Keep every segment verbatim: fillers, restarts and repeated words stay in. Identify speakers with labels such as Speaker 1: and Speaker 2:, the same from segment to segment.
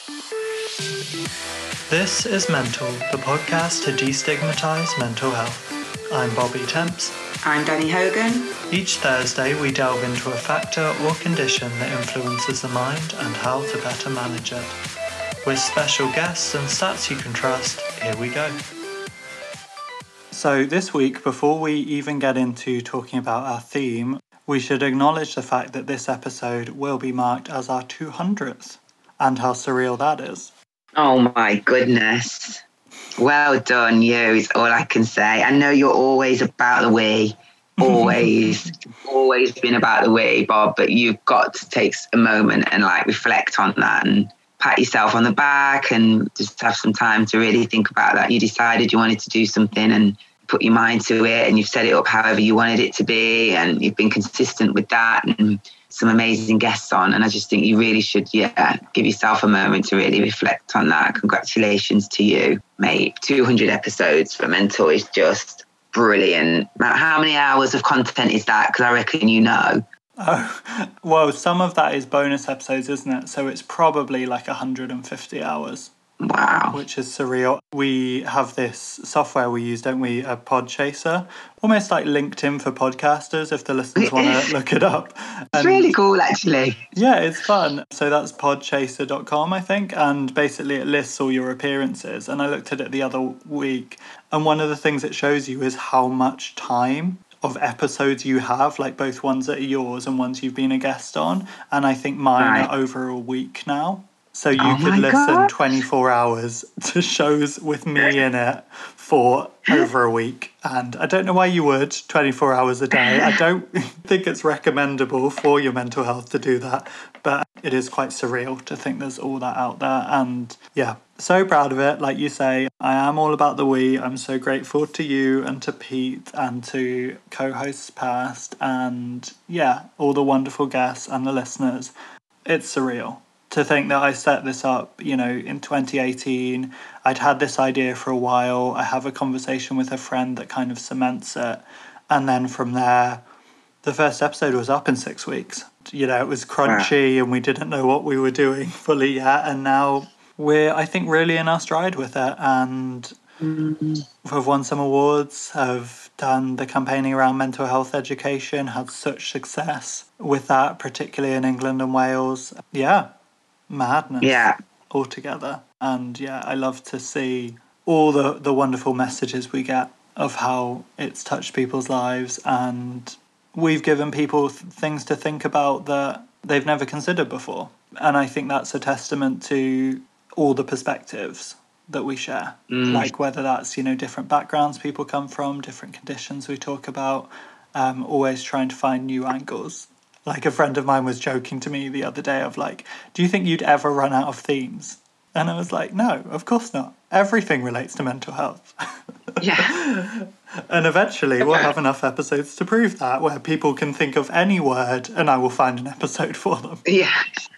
Speaker 1: This is Mental, the podcast to destigmatise mental health. I'm Bobby Temps.
Speaker 2: I'm Danny Hogan.
Speaker 1: Each Thursday we delve into a factor or condition that influences the mind and how to better manage it. With special guests and stats you can trust, here we go. So this week, before we even get into talking about our theme, we should acknowledge the fact that this episode will be marked as our two hundredth, and how surreal that is.
Speaker 2: Oh my goodness. Well done, you, is all I can say. I know you're always about the we, always, always been about the we, Bob, but you've got to take a moment and like reflect on that and pat yourself on the back and just have some time to really think about that. You decided you wanted to do something and put your mind to it, and you've set it up however you wanted it to be, and you've been consistent with that, and some amazing guests on. And I just think you really should, yeah, give yourself a moment to really reflect on that. Congratulations to you, mate. two hundred episodes for Mental is just brilliant. How many hours of content is that? Because I reckon you know.
Speaker 1: Oh, well, some of that is bonus episodes, isn't it? So it's probably like one hundred fifty hours.
Speaker 2: Wow.
Speaker 1: Which is surreal. We have this software we use, don't we? A Podchaser. Almost like LinkedIn for podcasters, if the listeners want to look it up.
Speaker 2: And
Speaker 1: it's
Speaker 2: really cool, actually.
Speaker 1: Yeah, it's fun. So that's podchaser dot com, I think. And basically it lists all your appearances. And I looked at it the other week. And one of the things it shows you is how much time of episodes you have, like both ones that are yours and ones you've been a guest on. And I think mine right. are over a week now. So you
Speaker 2: oh
Speaker 1: could listen
Speaker 2: God.
Speaker 1: twenty-four hours to shows with me in it for over a week. And I don't know why you would, twenty-four hours a day. I don't think it's recommendable for your mental health to do that. But it is quite surreal to think there's all that out there. And yeah, so proud of it. Like you say, I am all about the we. I'm so grateful to you and to Pete and to co-hosts past. And yeah, all the wonderful guests and the listeners. It's surreal. To think that I set this up, you know, in twenty eighteen, I'd had this idea for a while. I have a conversation with a friend that kind of cements it. And then from there, the first episode was up in six weeks. You know, it was crunchy and we didn't know what we were doing fully yet. And now we're, I think, really in our stride with it. And mm-hmm. we've won some awards, have done the campaigning around mental health education, had such success with that, particularly in England and Wales. Yeah. Madness
Speaker 2: yeah
Speaker 1: altogether. And yeah, I love to see all the the wonderful messages we get of how it's touched people's lives, and we've given people th- things to think about that they've never considered before. And I think that's a testament to all the perspectives that we share, mm. like whether that's, you know, different backgrounds people come from, different conditions we talk about, um, always trying to find new angles. Like a friend of mine was joking to me the other day of like, do you think you'd ever run out of themes? And I was like, no, of course not. Everything relates to mental health.
Speaker 2: Yeah.
Speaker 1: And eventually we'll have enough episodes to prove that, where people can think of any word and I will find an episode for them.
Speaker 2: Yeah.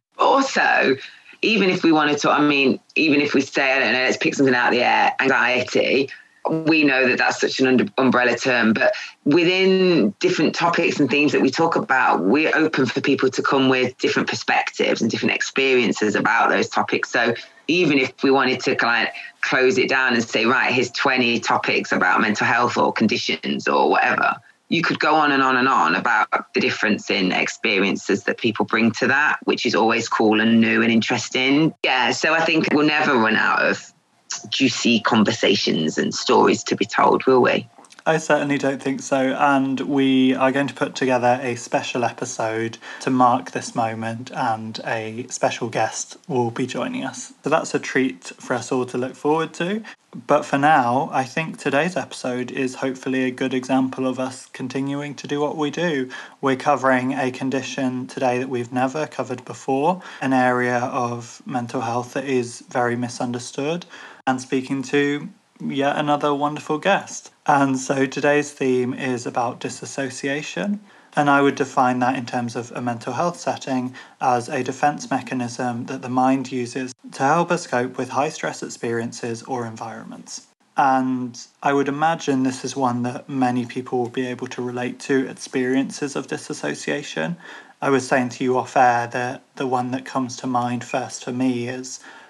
Speaker 2: Also, even if we wanted to, I mean, even if we say, I don't know, let's pick something out of the air, anxiety, we know that that's such an under, umbrella term, but within different topics and themes that we talk about, we're open for people to come with different perspectives and different experiences about those topics. So even if we wanted to kind of close it down and say, right, here's twenty topics about mental health or conditions or whatever, you could go on and on and on about the difference in experiences that people bring to that, which is always cool and new and interesting. Yeah, so I think we'll never run out of juicy conversations and stories to be told, will we?
Speaker 1: I certainly don't think so. And we are going to put together a special episode to mark this moment, and a special guest will be joining us. So that's a treat for us all to look forward to. But for now, I think today's episode is hopefully a good example of us continuing to do what we do. We're covering a condition today that we've never covered before, an area of mental health that is very misunderstood, and speaking to yet another wonderful guest. And so today's theme is about disassociation. And I would define that in terms of a mental health setting as a defense mechanism that the mind uses to help us cope with high stress experiences or environments. And I would imagine this is one that many people will be able to relate to, experiences of disassociation. I was saying to you off air that the one that comes to mind first for me is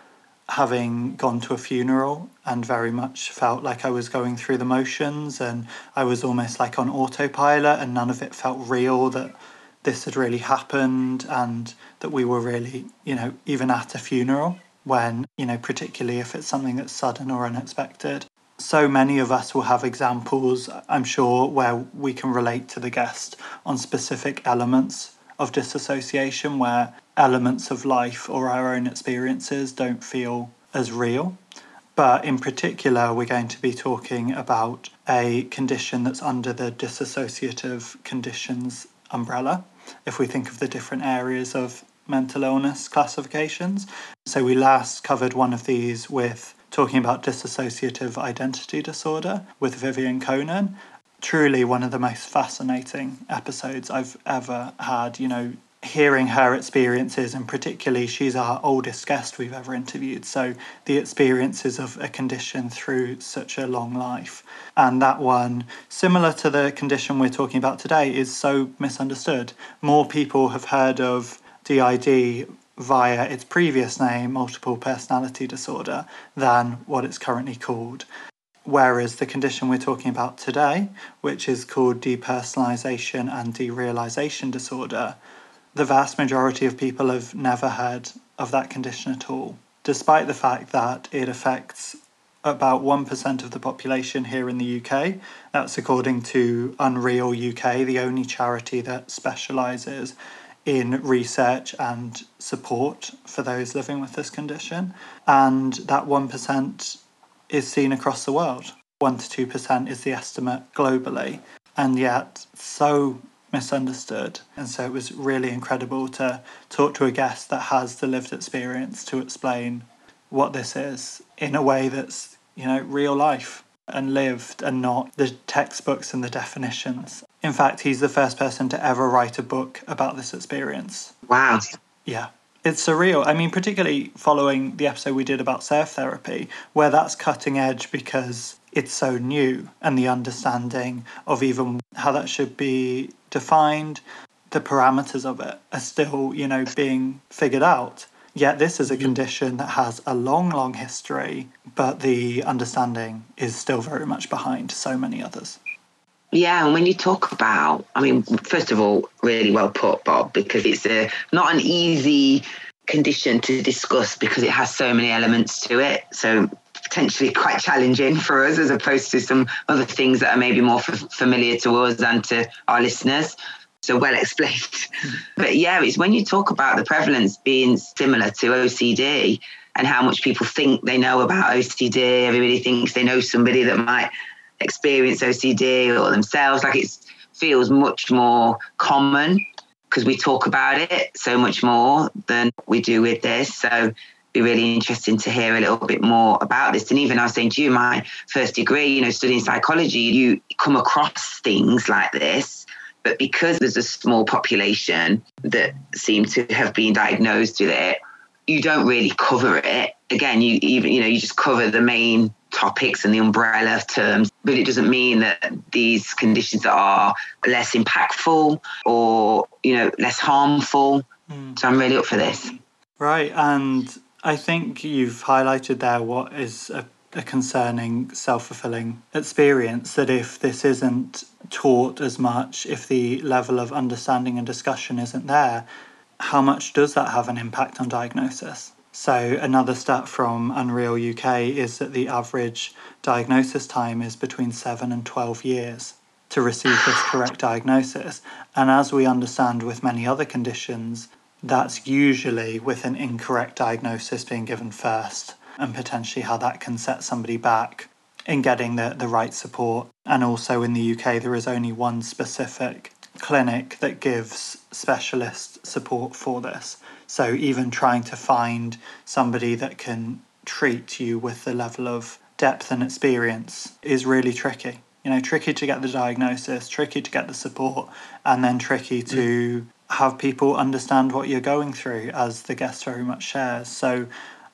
Speaker 1: having gone to a funeral and very much felt like I was going through the motions and I was almost like on autopilot and none of it felt real, that this had really happened and that we were really, you know, even at a funeral when, you know, particularly if it's something that's sudden or unexpected. So many of us will have examples, I'm sure, where we can relate to the guest on specific elements of disassociation where elements of life or our own experiences don't feel as real. But in particular, we're going to be talking about a condition that's under the dissociative conditions umbrella, if we think of the different areas of mental illness classifications. So we last covered one of these with talking about dissociative identity disorder with Vivian Conan. Truly one of the most fascinating episodes I've ever had, you know, hearing her experiences, and particularly she's our oldest guest we've ever interviewed, so the experiences of a condition through such a long life. And that one, similar to the condition we're talking about today, is so misunderstood. More people have heard of D I D via its previous name, multiple personality disorder, than what it's currently called. Whereas the condition we're talking about today, which is called depersonalization and derealization disorder, the vast majority of people have never heard of that condition at all, despite the fact that it affects about one percent of the population here in the U K. That's according to Unreal U K, the only charity that specialises in research and support for those living with this condition. And that one percent is seen across the world. one to two percent is the estimate globally, and yet so misunderstood. And so it was really incredible to talk to a guest that has the lived experience to explain what this is in a way that's, you know, real life and lived and not the textbooks and the definitions. In fact, he's the first person to ever write a book about this experience.
Speaker 2: Wow.
Speaker 1: Yeah. It's surreal. I mean, particularly following the episode we did about surf therapy, where that's cutting edge because it's so new, and the understanding of even how that should be defined, the parameters of it are still, you know, being figured out. Yet this is a condition that has a long, long history, but the understanding is still very much behind so many others.
Speaker 2: Yeah, and when you talk about, I mean, first of all, really well put, Bob, because it's a not an easy condition to discuss because it has so many elements to it. So potentially quite challenging for us as opposed to some other things that are maybe more f- familiar to us and to our listeners. So well explained. But yeah, it's when you talk about the prevalence being similar to O C D and how much people think they know about O C D. Everybody thinks they know somebody that might experience O C D or themselves. Like, it feels much more common because we talk about it so much more than we do with this. So it'd be really interesting to hear a little bit more about this. And even I was saying to you, my first degree, you know, studying psychology, you come across things like this, but because there's a small population that seem to have been diagnosed with it, you don't really cover it. Again, you even, you know, you just cover the main topics and the umbrella terms, but it doesn't mean that these conditions are less impactful or, you know, less harmful. Mm. So I'm really up for this.
Speaker 1: Right. And I think you've highlighted there what is a, a concerning self-fulfilling experience, that if this isn't taught as much, if the level of understanding and discussion isn't there, how much does that have an impact on diagnosis? So another stat from Unreal U K is that the average diagnosis time is between seven and twelve years to receive this correct diagnosis. And as we understand with many other conditions, that's usually with an incorrect diagnosis being given first, and potentially how that can set somebody back in getting the, the right support. And also in the U K, there is only one specific clinic that gives specialist support for this. So even trying to find somebody that can treat you with the level of depth and experience is really tricky. You know, tricky to get the diagnosis, tricky to get the support, and then tricky to have people understand what you're going through, as the guest very much shares. So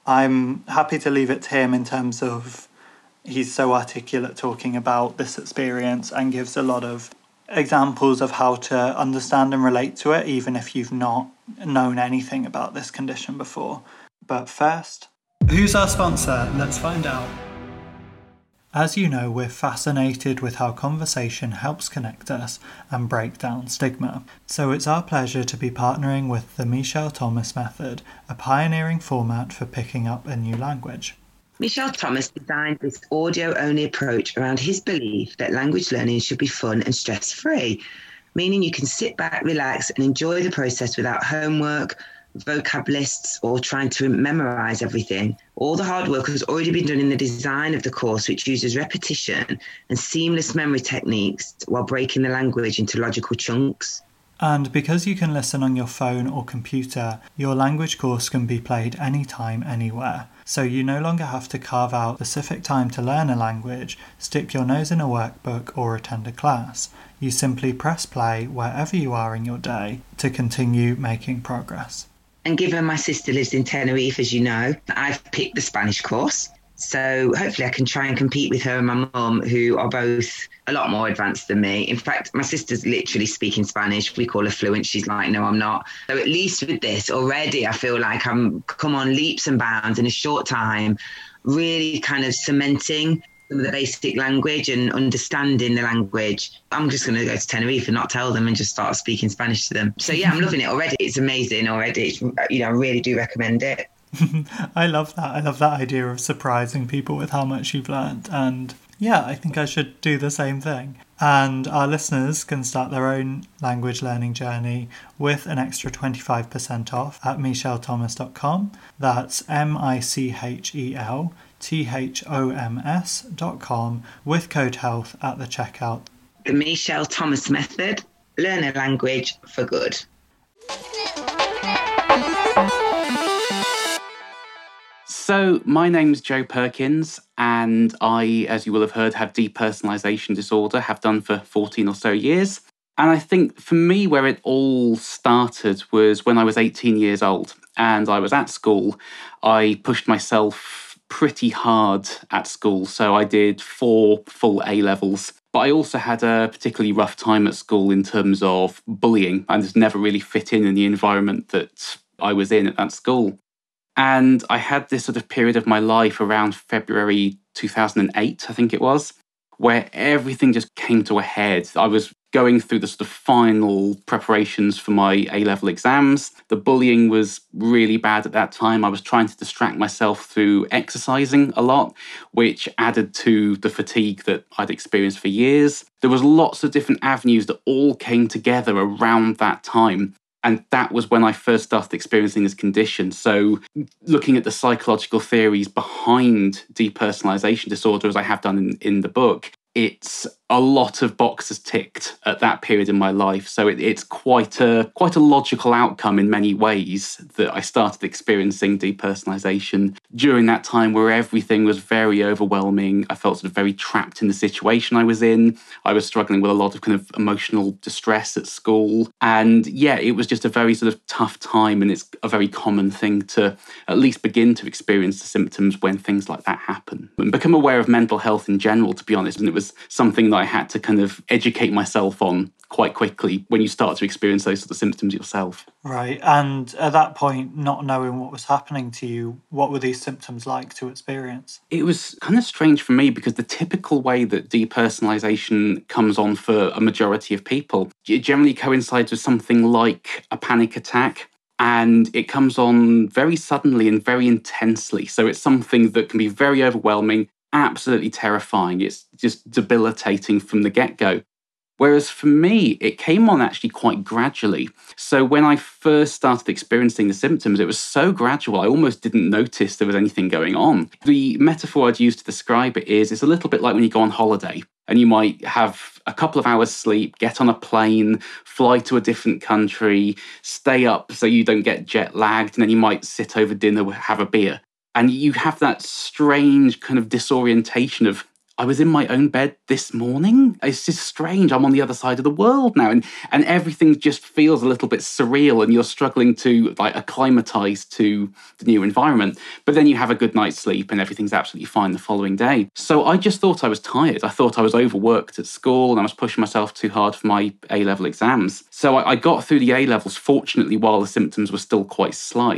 Speaker 1: I'm happy to leave it to him in terms of he's so articulate talking about this experience and gives a lot of examples of how to understand and relate to it, even if you've not known anything about this condition before. But first, Who's our sponsor? Let's find out. As you know, we're fascinated with how conversation helps connect us and break down stigma. So it's our pleasure to be partnering with the Michel Thomas Method, a pioneering format for picking up a new language.
Speaker 2: Michel Thomas designed this audio-only approach around his belief that language learning should be fun and stress-free, meaning you can sit back, relax, and enjoy the process without homework, vocab lists, or trying to memorize everything. All the hard work has already been done in the design of the course, which uses repetition and seamless memory techniques while breaking the language into logical chunks.
Speaker 1: And because you can listen on your phone or computer, your language course can be played anytime, anywhere. So you no longer have to carve out specific time to learn a language, stick your nose in a workbook, or attend a class. You simply press play wherever you are in your day to continue making progress.
Speaker 2: And given my sister lives in Tenerife, as you know, I've picked the Spanish course. So hopefully I can try and compete with her and my mum, who are both a lot more advanced than me. In fact, my sister's literally speaking Spanish. We call her fluent. She's like, no, I'm not. So at least with this already, I feel like I'm come on leaps and bounds in a short time, really kind of cementing some of the basic language and understanding the language. I'm just going to go to Tenerife and not tell them and just start speaking Spanish to them. So yeah, I'm loving it already. It's amazing already. It's, you know, I really do recommend it.
Speaker 1: I love that. I love that idea of surprising people with how much you've learned. And yeah, I think I should do the same thing. And our listeners can start their own language learning journey with an extra twenty-five percent off at michel thomas dot com. That's M I C H E L T H O M S dot com with code HEALTH at the checkout.
Speaker 2: The Michel Thomas Method. Learn a language for good.
Speaker 3: So my name's Joe Perkins, and I, as you will have heard, have depersonalization disorder, have done for fourteen or so years. And I think for me, where it all started was when I was eighteen years old and I was at school. I pushed myself pretty hard at school. So I did four full A levels. But I also had a particularly rough time at school in terms of bullying. I just never really fit in in the environment that I was in at that school. And I had this sort of period of my life around February two thousand eight, I think it was, where everything just came to a head. I was going through the sort of final preparations for my A-level exams. The bullying was really bad at that time. I was trying to distract myself through exercising a lot, which added to the fatigue that I'd experienced for years. There was lots of different avenues that all came together around that time. And that was when I first started experiencing this condition. So looking at the psychological theories behind depersonalization disorder, as I have done in, in the book, it's a lot of boxes ticked at that period in my life. So it, it's quite a quite a logical outcome in many ways that I started experiencing depersonalization during that time where everything was very overwhelming. I felt sort of very trapped in the situation I was in. I was struggling with a lot of kind of emotional distress at school. And yeah, it was just a very sort of tough time. And it's a very common thing to at least begin to experience the symptoms when things like that happen. And become aware of mental health in general, to be honest. And it was something that I had to kind of educate myself on quite quickly when you start to experience those sort of symptoms yourself.
Speaker 1: Right. And at that point, not knowing what was happening to you, what were these symptoms like to experience?
Speaker 3: It was kind of strange for me because the typical way that depersonalization comes on for a majority of people, it generally coincides with something like a panic attack. And it comes on very suddenly and very intensely. So it's something that can be very overwhelming, absolutely terrifying. It's just debilitating from the get-go. Whereas for me, it came on actually quite gradually. So when I first started experiencing the symptoms, it was so gradual, I almost didn't notice there was anything going on. The metaphor I'd use to describe it is, it's a little bit like when you go on holiday and you might have a couple of hours sleep, get on a plane, fly to a different country, stay up so you don't get jet lagged, and then you might sit over dinner, have a beer. And you have that strange kind of disorientation of, I was in my own bed this morning. It's just strange. I'm on the other side of the world now. And and everything just feels a little bit surreal and you're struggling to like acclimatize to the new environment. But then you have a good night's sleep and everything's absolutely fine the following day. So I just thought I was tired. I thought I was overworked at school and I was pushing myself too hard for my A-level exams. So I, I got through the A-levels, fortunately, while the symptoms were still quite slight.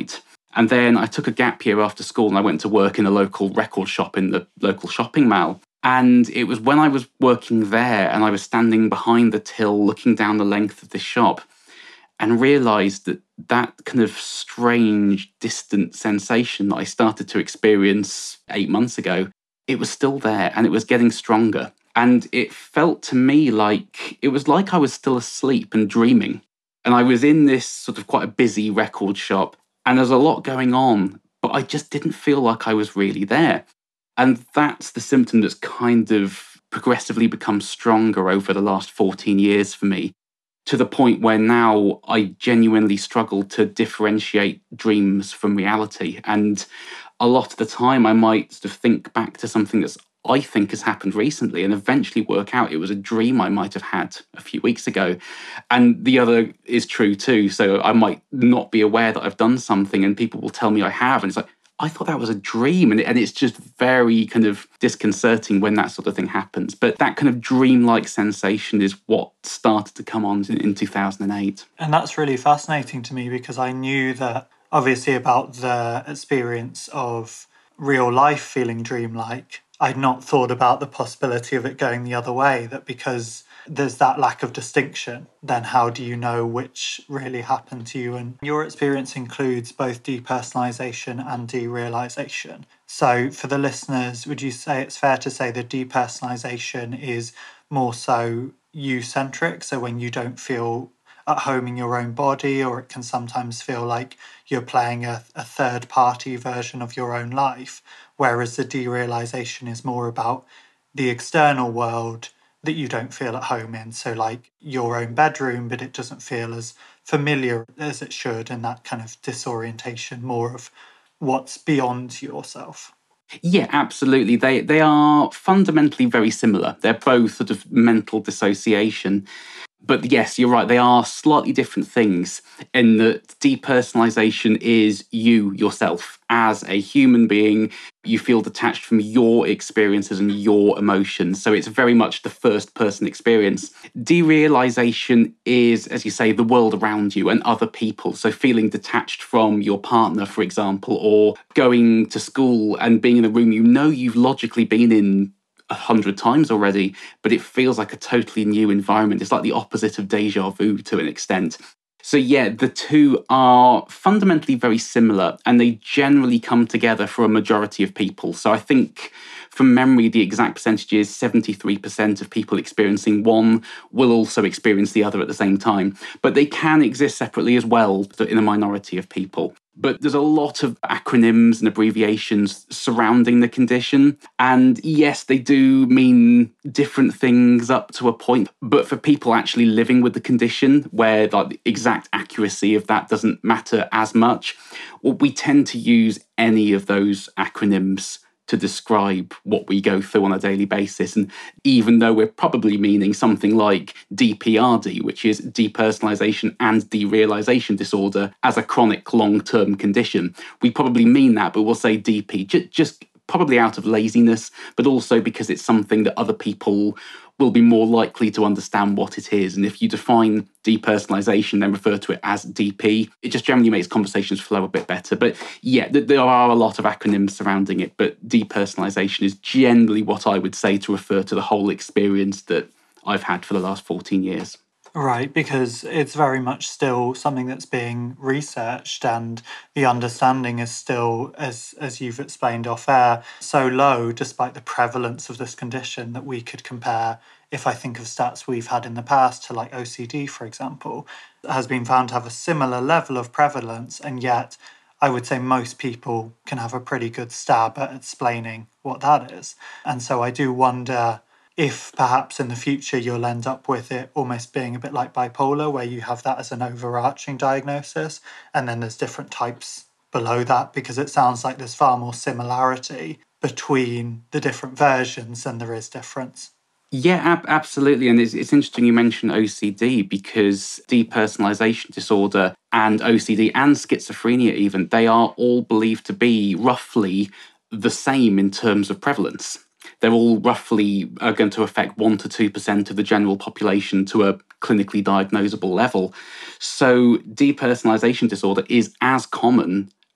Speaker 3: And then I took a gap year after school and I went to work in a local record shop in the local shopping mall. And it was when I was working there and I was standing behind the till looking down the length of the shop and realised that that kind of strange, distant sensation that I started to experience eight months ago, it was still there and it was getting stronger. And it felt to me like, it was like I was still asleep and dreaming. And I was in this sort of quite a busy record shop and there's a lot going on, but I just didn't feel like I was really there. And that's the symptom that's kind of progressively become stronger over the last fourteen years for me, to the point where now I genuinely struggle to differentiate dreams from reality. And a lot of the time I might sort of think back to something that's I think has happened recently and eventually work out it was a dream I might have had a few weeks ago. And the other is true too. So I might not be aware that I've done something and people will tell me I have. And it's like, I thought that was a dream. And, and it's just very kind of disconcerting when that sort of thing happens. But that kind of dreamlike sensation is what started to come on in, in two thousand eight.
Speaker 1: And that's really fascinating to me because I knew that obviously about the experience of real life feeling dreamlike. I'd not thought about the possibility of it going the other way, that because there's that lack of distinction, then how do you know which really happened to you? And your experience includes both depersonalization and derealization. So for the listeners, would you say it's fair to say that depersonalization is more so you-centric? So when you don't feel at home in your own body, or it can sometimes feel like you're playing a, a third-party version of your own life, whereas the derealization is more about the external world that you don't feel at home in. So like your own bedroom, but it doesn't feel as familiar as it should, and that kind of disorientation, more of what's beyond yourself.
Speaker 3: Yeah, absolutely. They they are fundamentally very similar. They're both sort of mental dissociation. But yes, you're right, they are slightly different things in that depersonalization is you, yourself. As a human being, you feel detached from your experiences and your emotions. So it's very much the first person experience. Derealization is, as you say, the world around you and other people. So feeling detached from your partner, for example, or going to school and being in a room you know you've logically been in a hundred times already, but it feels like a totally new environment. It's like the opposite of deja vu to an extent. So yeah, the two are fundamentally very similar and they generally come together for a majority of people. So I think from memory, the exact percentage is seventy-three percent of people experiencing one will also experience the other at the same time. But they can exist separately as well in a minority of people. But there's a lot of acronyms and abbreviations surrounding the condition. And yes, they do mean different things up to a point. But for people actually living with the condition, where like, the exact accuracy of that doesn't matter as much, well, we tend to use any of those acronyms to describe what we go through on a daily basis. And even though we're probably meaning something like D P R D, which is depersonalization and derealization disorder as a chronic long-term condition, we probably mean that, but we'll say D P, j- just probably out of laziness, but also because it's something that other people will be more likely to understand what it is. And if you define depersonalization, then refer to it as D P, it just generally makes conversations flow a bit better. But yeah, th- there are a lot of acronyms surrounding it, but depersonalization is generally what I would say to refer to the whole experience that I've had for the last fourteen years.
Speaker 1: Right, because it's very much still something that's being researched and the understanding is still, as as you've explained off air, so low despite the prevalence of this condition that we could compare, if I think of stats we've had in the past, to like O C D, for example, has been found to have a similar level of prevalence, and yet I would say most people can have a pretty good stab at explaining what that is. And so I do wonder if perhaps in the future you'll end up with it almost being a bit like bipolar, where you have that as an overarching diagnosis, and then there's different types below that, because it sounds like there's far more similarity between the different versions than there is difference.
Speaker 3: Yeah, ab- absolutely. And it's, it's interesting you mentioned O C D, because depersonalization disorder and O C D and schizophrenia even, they are all believed to be roughly the same in terms of prevalence. They're all roughly are going to affect one to two percent of the general population to a clinically diagnosable level. So depersonalization disorder is as common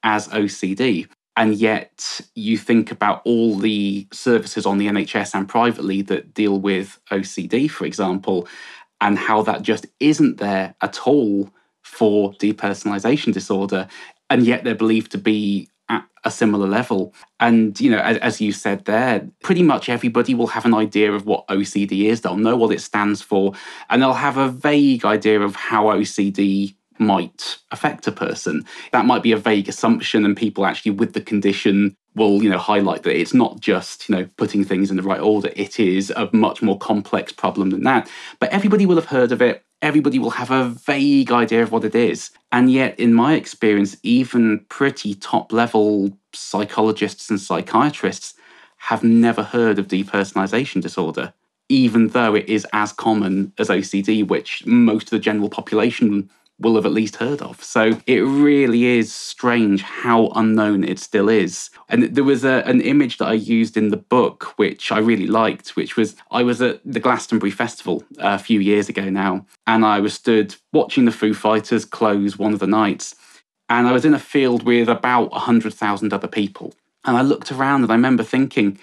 Speaker 3: as O C D. And yet you think about all the services on the N H S and privately that deal with O C D, for example, and how that just isn't there at all for depersonalization disorder. And yet they're believed to be at a similar level. And, you know, as, as you said there, pretty much everybody will have an idea of what O C D is. They'll know what it stands for, and they'll have a vague idea of how O C D might affect a person. That might be a vague assumption, and people actually with the condition will, you know, highlight that it's not just, you know, putting things in the right order. It is a much more complex problem than that. But everybody will have heard of it. Everybody will have a vague idea of what it is. And yet, in my experience, even pretty top-level psychologists and psychiatrists have never heard of depersonalization disorder, even though it is as common as O C D, which most of the general population will have at least heard of. So it really is strange how unknown it still is. And there was a, an image that I used in the book, which I really liked, which was I was at the Glastonbury Festival a few years ago now, and I was stood watching the Foo Fighters close one of the nights. And I was in a field with about one hundred thousand other people. And I looked around and I remember thinking,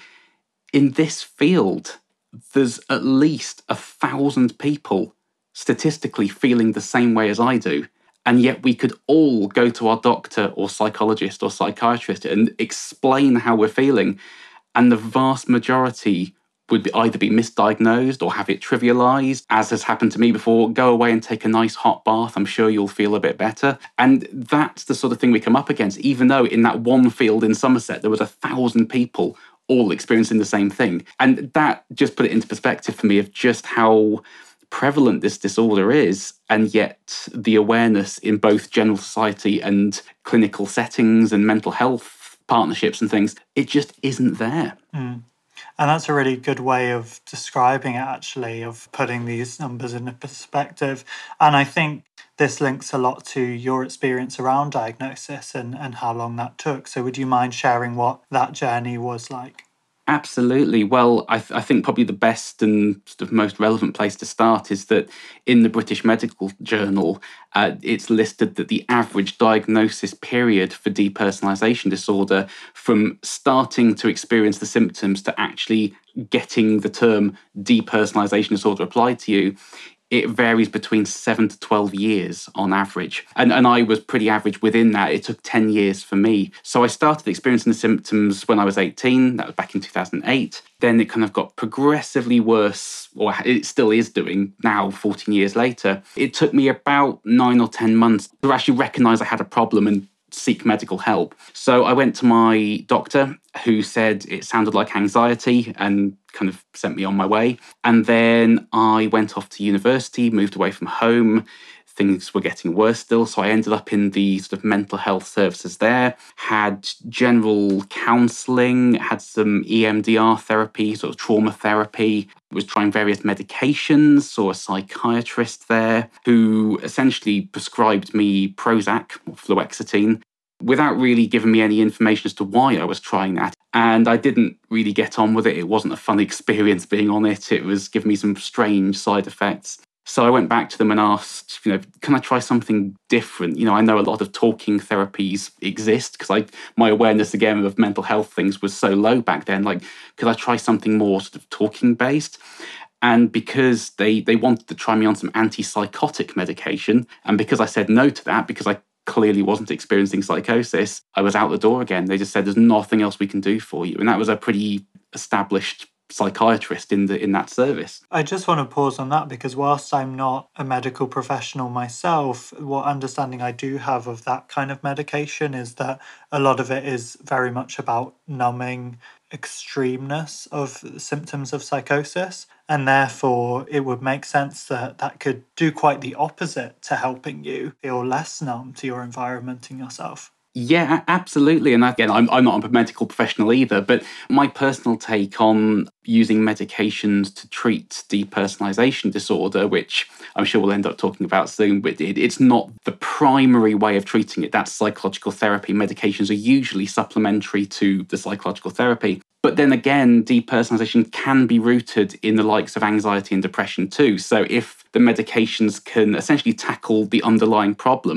Speaker 3: in this field, there's at least a thousand people statistically feeling the same way as I do. And yet we could all go to our doctor or psychologist or psychiatrist and explain how we're feeling. And the vast majority would be either be misdiagnosed or have it trivialized, as has happened to me before. Go away and take a nice hot bath. I'm sure you'll feel a bit better. And that's the sort of thing we come up against, even though in that one field in Somerset, there was a thousand people all experiencing the same thing. And that just put it into perspective for me of just how prevalent this disorder is, and yet the awareness in both general society and clinical settings and mental health partnerships and things, it just isn't there.
Speaker 1: Mm. And that's a really good way of describing it, actually, of putting these numbers into perspective. And I think this links a lot to your experience around diagnosis and, and how long that took. So would you mind sharing what that journey was like?
Speaker 3: Absolutely. Well, I, th- I think probably the best and sort of most relevant place to start is that in the British Medical Journal, uh, it's listed that the average diagnosis period for depersonalization disorder, from starting to experience the symptoms to actually getting the term depersonalization disorder applied to you, it varies between seven to twelve years on average. And, and I was pretty average within that. It took ten years for me. So I started experiencing the symptoms when I was eighteen. That was back in two thousand eight. Then it kind of got progressively worse, or it still is doing now, fourteen years later. It took me about nine or ten months to actually recognize I had a problem and seek medical help. So I went to my doctor, who said it sounded like anxiety and kind of sent me on my way. And then I went off to university, moved away from home. Things were getting worse still, so I ended up in the sort of mental health services there, had general counselling, had some E M D R therapy, sort of trauma therapy, was trying various medications, saw a psychiatrist there who essentially prescribed me Prozac or fluoxetine without really giving me any information as to why I was trying that. And I didn't really get on with it. It wasn't a fun experience being on it. It was giving me some strange side effects. So I went back to them and asked, you know, can I try something different? You know, I know a lot of talking therapies exist because I my awareness again of mental health things was so low back then. Like, could I try something more sort of talking based? And because they they wanted to try me on some antipsychotic medication, and because I said no to that, because I clearly wasn't experiencing psychosis, I was out the door again. They just said, there's nothing else we can do for you. And that was a pretty established psychiatrist in the in that service.
Speaker 1: I just want to pause on that because whilst I'm not a medical professional myself, what understanding I do have of that kind of medication is that a lot of it is very much about numbing extremeness of symptoms of psychosis, and therefore it would make sense that that could do quite the opposite to helping you feel less numb to your environment and yourself.
Speaker 3: Yeah, absolutely. And again, I'm, I'm not a medical professional either, but my personal take on using medications to treat depersonalization disorder, which I'm sure we'll end up talking about soon, but it, it's not the primary way of treating it. That's psychological therapy. Medications are usually supplementary to the psychological therapy. But then again, depersonalization can be rooted in the likes of anxiety and depression too. So if the medications can essentially tackle the underlying problem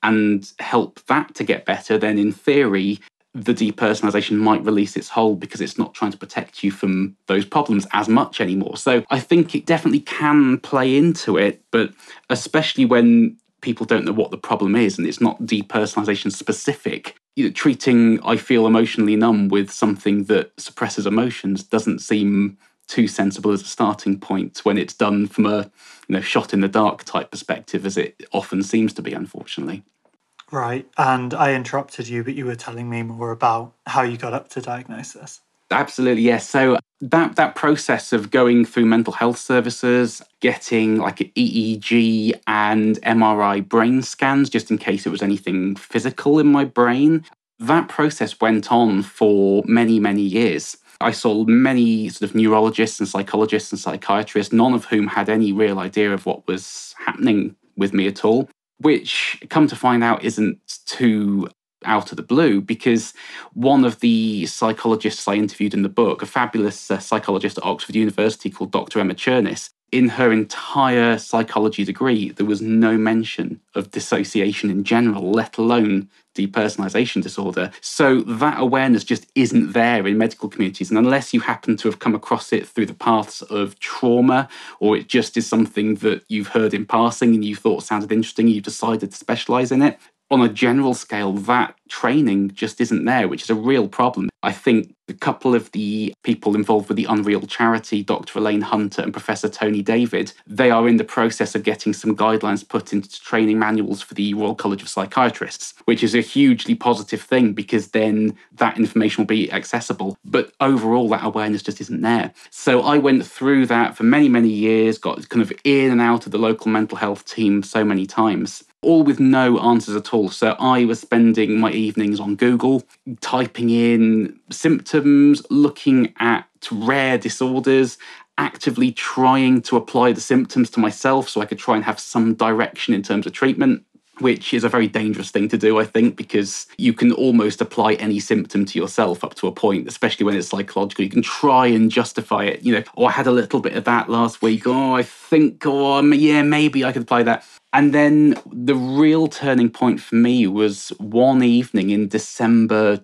Speaker 3: and help that to get better, then in theory, the depersonalization might release its hold because it's not trying to protect you from those problems as much anymore. So I think it definitely can play into it, but especially when people don't know what the problem is and it's not depersonalization specific. You know, treating I feel emotionally numb with something that suppresses emotions doesn't seem too sensible as a starting point when it's done from a you know shot in the dark type perspective, as it often seems to be, unfortunately.
Speaker 1: Right, and I interrupted you, but you were telling me more about how you got up to diagnosis.
Speaker 3: Absolutely, yes. So that that process of going through mental health services, getting like an E E G and M R I brain scans, just in case it was anything physical in my brain, that process went on for many, many years. I saw many sort of neurologists and psychologists and psychiatrists, none of whom had any real idea of what was happening with me at all, which, come to find out, isn't too out of the blue, because one of the psychologists I interviewed in the book, a fabulous uh, psychologist at Oxford University called Doctor Emma Chernis, in her entire psychology degree, there was no mention of dissociation in general, let alone depersonalization disorder. So that awareness just isn't there in medical communities. And unless you happen to have come across it through the paths of trauma, or it just is something that you've heard in passing and you thought sounded interesting, and you've decided to specialize in it, on a general scale, that training just isn't there, which is a real problem. I think a couple of the people involved with the Unreal charity, Doctor Elaine Hunter and Professor Tony David, they are in the process of getting some guidelines put into training manuals for the Royal College of Psychiatrists, which is a hugely positive thing because then that information will be accessible. But overall, that awareness just isn't there. So I went through that for many, many years, got kind of in and out of the local mental health team so many times, all with no answers at all. So I was spending my evenings on Google, typing in symptoms, looking at rare disorders, actively trying to apply the symptoms to myself so I could try and have some direction in terms of treatment, which is a very dangerous thing to do, I think, because you can almost apply any symptom to yourself up to a point, especially when it's psychological. You can try and justify it. You know, oh, I had a little bit of that last week. Oh, I think, oh, yeah, maybe I could apply that. And then the real turning point for me was one evening in December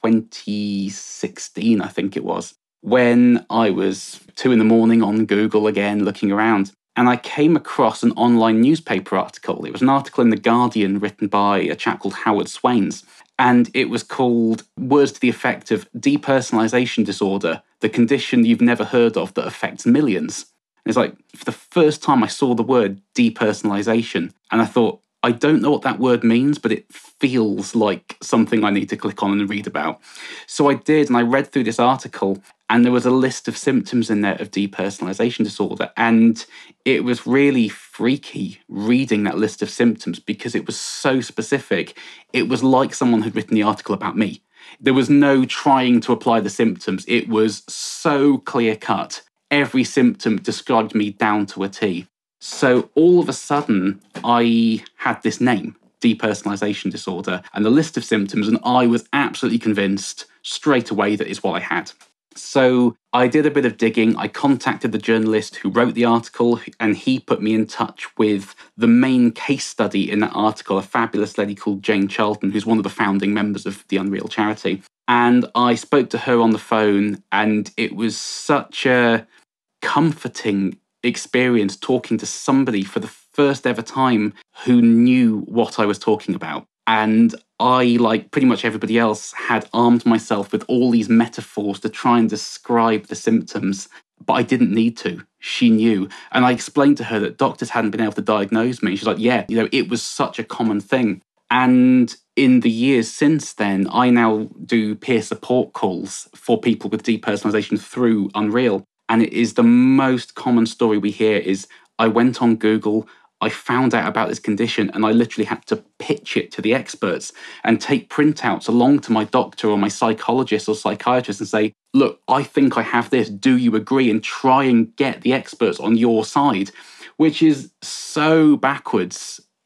Speaker 3: twenty sixteen, I think it was, when I was two in the morning on Google again, looking around. And I came across an online newspaper article. It was an article in The Guardian written by a chap called Howard Swains. And it was called words to the effect of depersonalization disorder, the condition you've never heard of that affects millions. And it's like, for the first time I saw the word depersonalization, and I thought, I don't know what that word means, but it feels like something I need to click on and read about. So I did, and I read through this article, and there was a list of symptoms in there of depersonalization disorder. And it was really freaky reading that list of symptoms because it was so specific. It was like someone had written the article about me. There was no trying to apply the symptoms. It was so clear-cut. Every symptom described me down to a T. So all of a sudden, I had this name, depersonalization disorder, and the list of symptoms, and I was absolutely convinced straight away that is what I had. So I did a bit of digging. I contacted the journalist who wrote the article, and he put me in touch with the main case study in that article, a fabulous lady called Jane Charlton, who's one of the founding members of the Unreal charity. And I spoke to her on the phone, and it was such a comforting experience talking to somebody for the first ever time who knew what I was talking about. And I, like pretty much everybody else, had armed myself with all these metaphors to try and describe the symptoms, but I didn't need to. She knew. And I explained to her that doctors hadn't been able to diagnose me. She's like, yeah, you know, it was such a common thing. And in the years since then, I now do peer support calls for people with depersonalization through Unreal. And it is the most common story we hear is, I went on Google, I found out about this condition, and I literally had to pitch it to the experts and take printouts along to my doctor or my psychologist or psychiatrist and say, look, I think I have this. Do you agree? And try and get the experts on your side, which is so backwards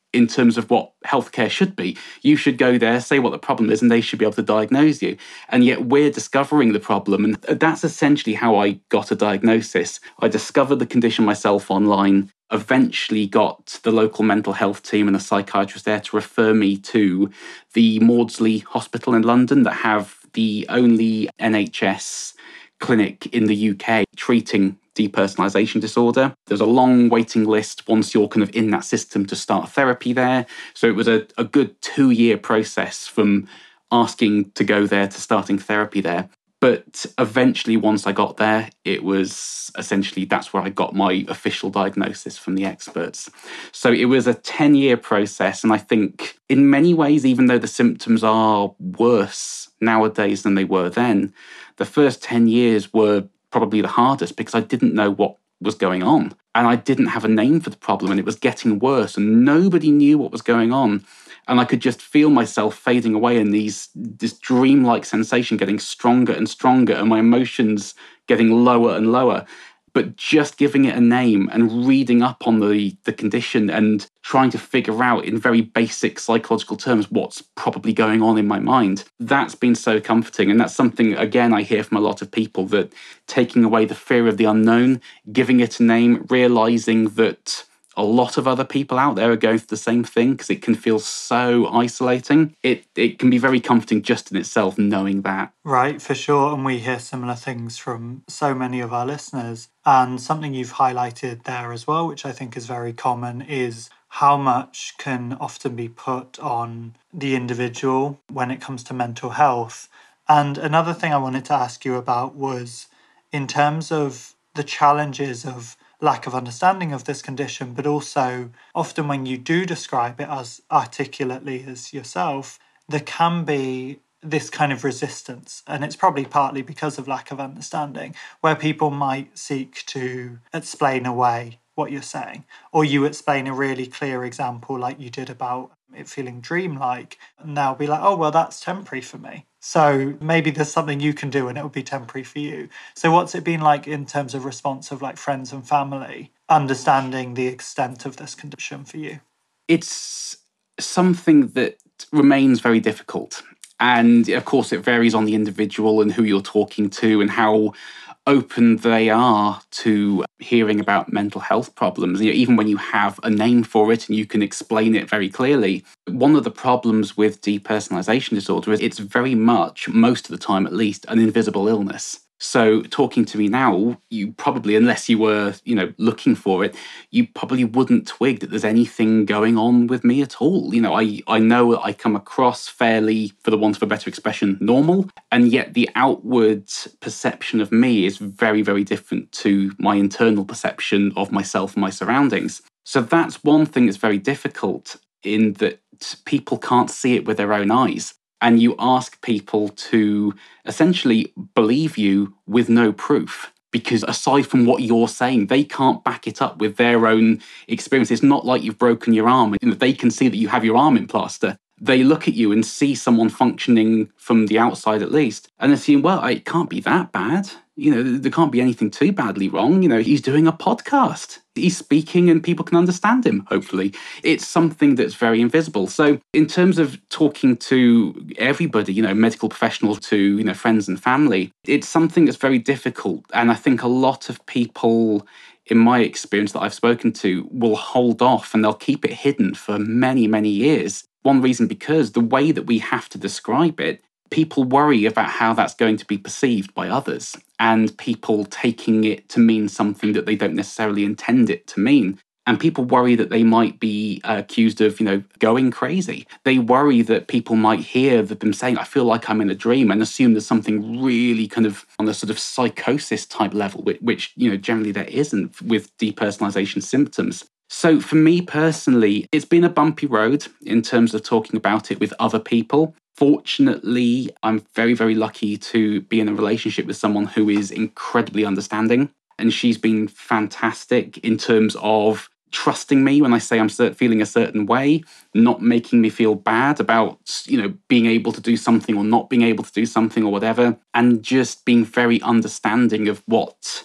Speaker 3: in terms of what healthcare should be. You should go there, say what the problem is, and they should be able to diagnose you. And yet we're discovering the problem. And that's essentially how I got a diagnosis. I discovered the condition myself online, eventually got the local mental health team and a psychiatrist there to refer me to the Maudsley Hospital in London that have the only N H S clinic in the U K treating depersonalization disorder. There's a long waiting list once you're kind of in that system to start therapy there. So it was a, a good two-year process from asking to go there to starting therapy there. But eventually, once I got there, it was essentially, that's where I got my official diagnosis from the experts. So it was a ten-year process. And I think in many ways, even though the symptoms are worse nowadays than they were then, the first ten years were probably the hardest because I didn't know what was going on. And I didn't have a name for the problem, and it was getting worse, and nobody knew what was going on. And I could just feel myself fading away in these this dreamlike sensation getting stronger and stronger, and my emotions getting lower and lower. But just giving it a name and reading up on the, the condition and trying to figure out in very basic psychological terms what's probably going on in my mind, that's been so comforting. And that's something, again, I hear from a lot of people, that taking away the fear of the unknown, giving it a name, realizing that a lot of other people out there are going through the same thing, because it can feel so isolating. It it can be very comforting just in itself, knowing that.
Speaker 1: Right, for sure. And we hear similar things from so many of our listeners. And something you've highlighted there as well, which I think is very common, is how much can often be put on the individual when it comes to mental health. And another thing I wanted to ask you about was in terms of the challenges of lack of understanding of this condition, but also often when you do describe it as articulately as yourself, there can be this kind of resistance. And it's probably partly because of lack of understanding, where people might seek to explain away what you're saying, or you explain a really clear example like you did about it feeling dreamlike, and they'll be like, oh, well, that's temporary for me. So maybe there's something you can do and it will be temporary for you. So what's it been like in terms of response of like friends and family, understanding the extent of this condition for you?
Speaker 3: It's something that remains very difficult. And of course, it varies on the individual and who you're talking to and how open they are to hearing about mental health problems. You know, even when you have a name for it and you can explain it very clearly. One of the problems with depersonalization disorder is it's very much, most of the time at least, an invisible illness. So talking to me now, you probably, unless you were, you know, looking for it, you probably wouldn't twig that there's anything going on with me at all. You know, I, I know I come across fairly, for the want of a better expression, normal. And yet the outward perception of me is very, very different to my internal perception of myself and my surroundings. So that's one thing that's very difficult, in that people can't see it with their own eyes. And you ask people to essentially believe you with no proof, because aside from what you're saying, they can't back it up with their own experience. It's not like you've broken your arm and they can see that you have your arm in plaster. They look at you and see someone functioning from the outside at least, and they see, well, it can't be that bad. You know, there can't be anything too badly wrong. You know, he's doing a podcast. He's speaking and people can understand him, hopefully. It's something that's very invisible. So in terms of talking to everybody, you know, medical professionals to, you know, friends and family, it's something that's very difficult. And I think a lot of people, in my experience that I've spoken to, will hold off and they'll keep it hidden for many, many years. One reason because the way that we have to describe it, people worry about how that's going to be perceived by others, and people taking it to mean something that they don't necessarily intend it to mean. And people worry that they might be uh, accused of, you know, going crazy. They worry that people might hear that them saying, I feel like I'm in a dream, and assume there's something really kind of on a sort of psychosis type level, which, which you know, generally there isn't with depersonalization symptoms. So for me personally, it's been a bumpy road in terms of talking about it with other people. Fortunately, I'm very, very lucky to be in a relationship with someone who is incredibly understanding. And she's been fantastic in terms of trusting me when I say I'm feeling a certain way, not making me feel bad about, you know, being able to do something or not being able to do something or whatever, and just being very understanding of what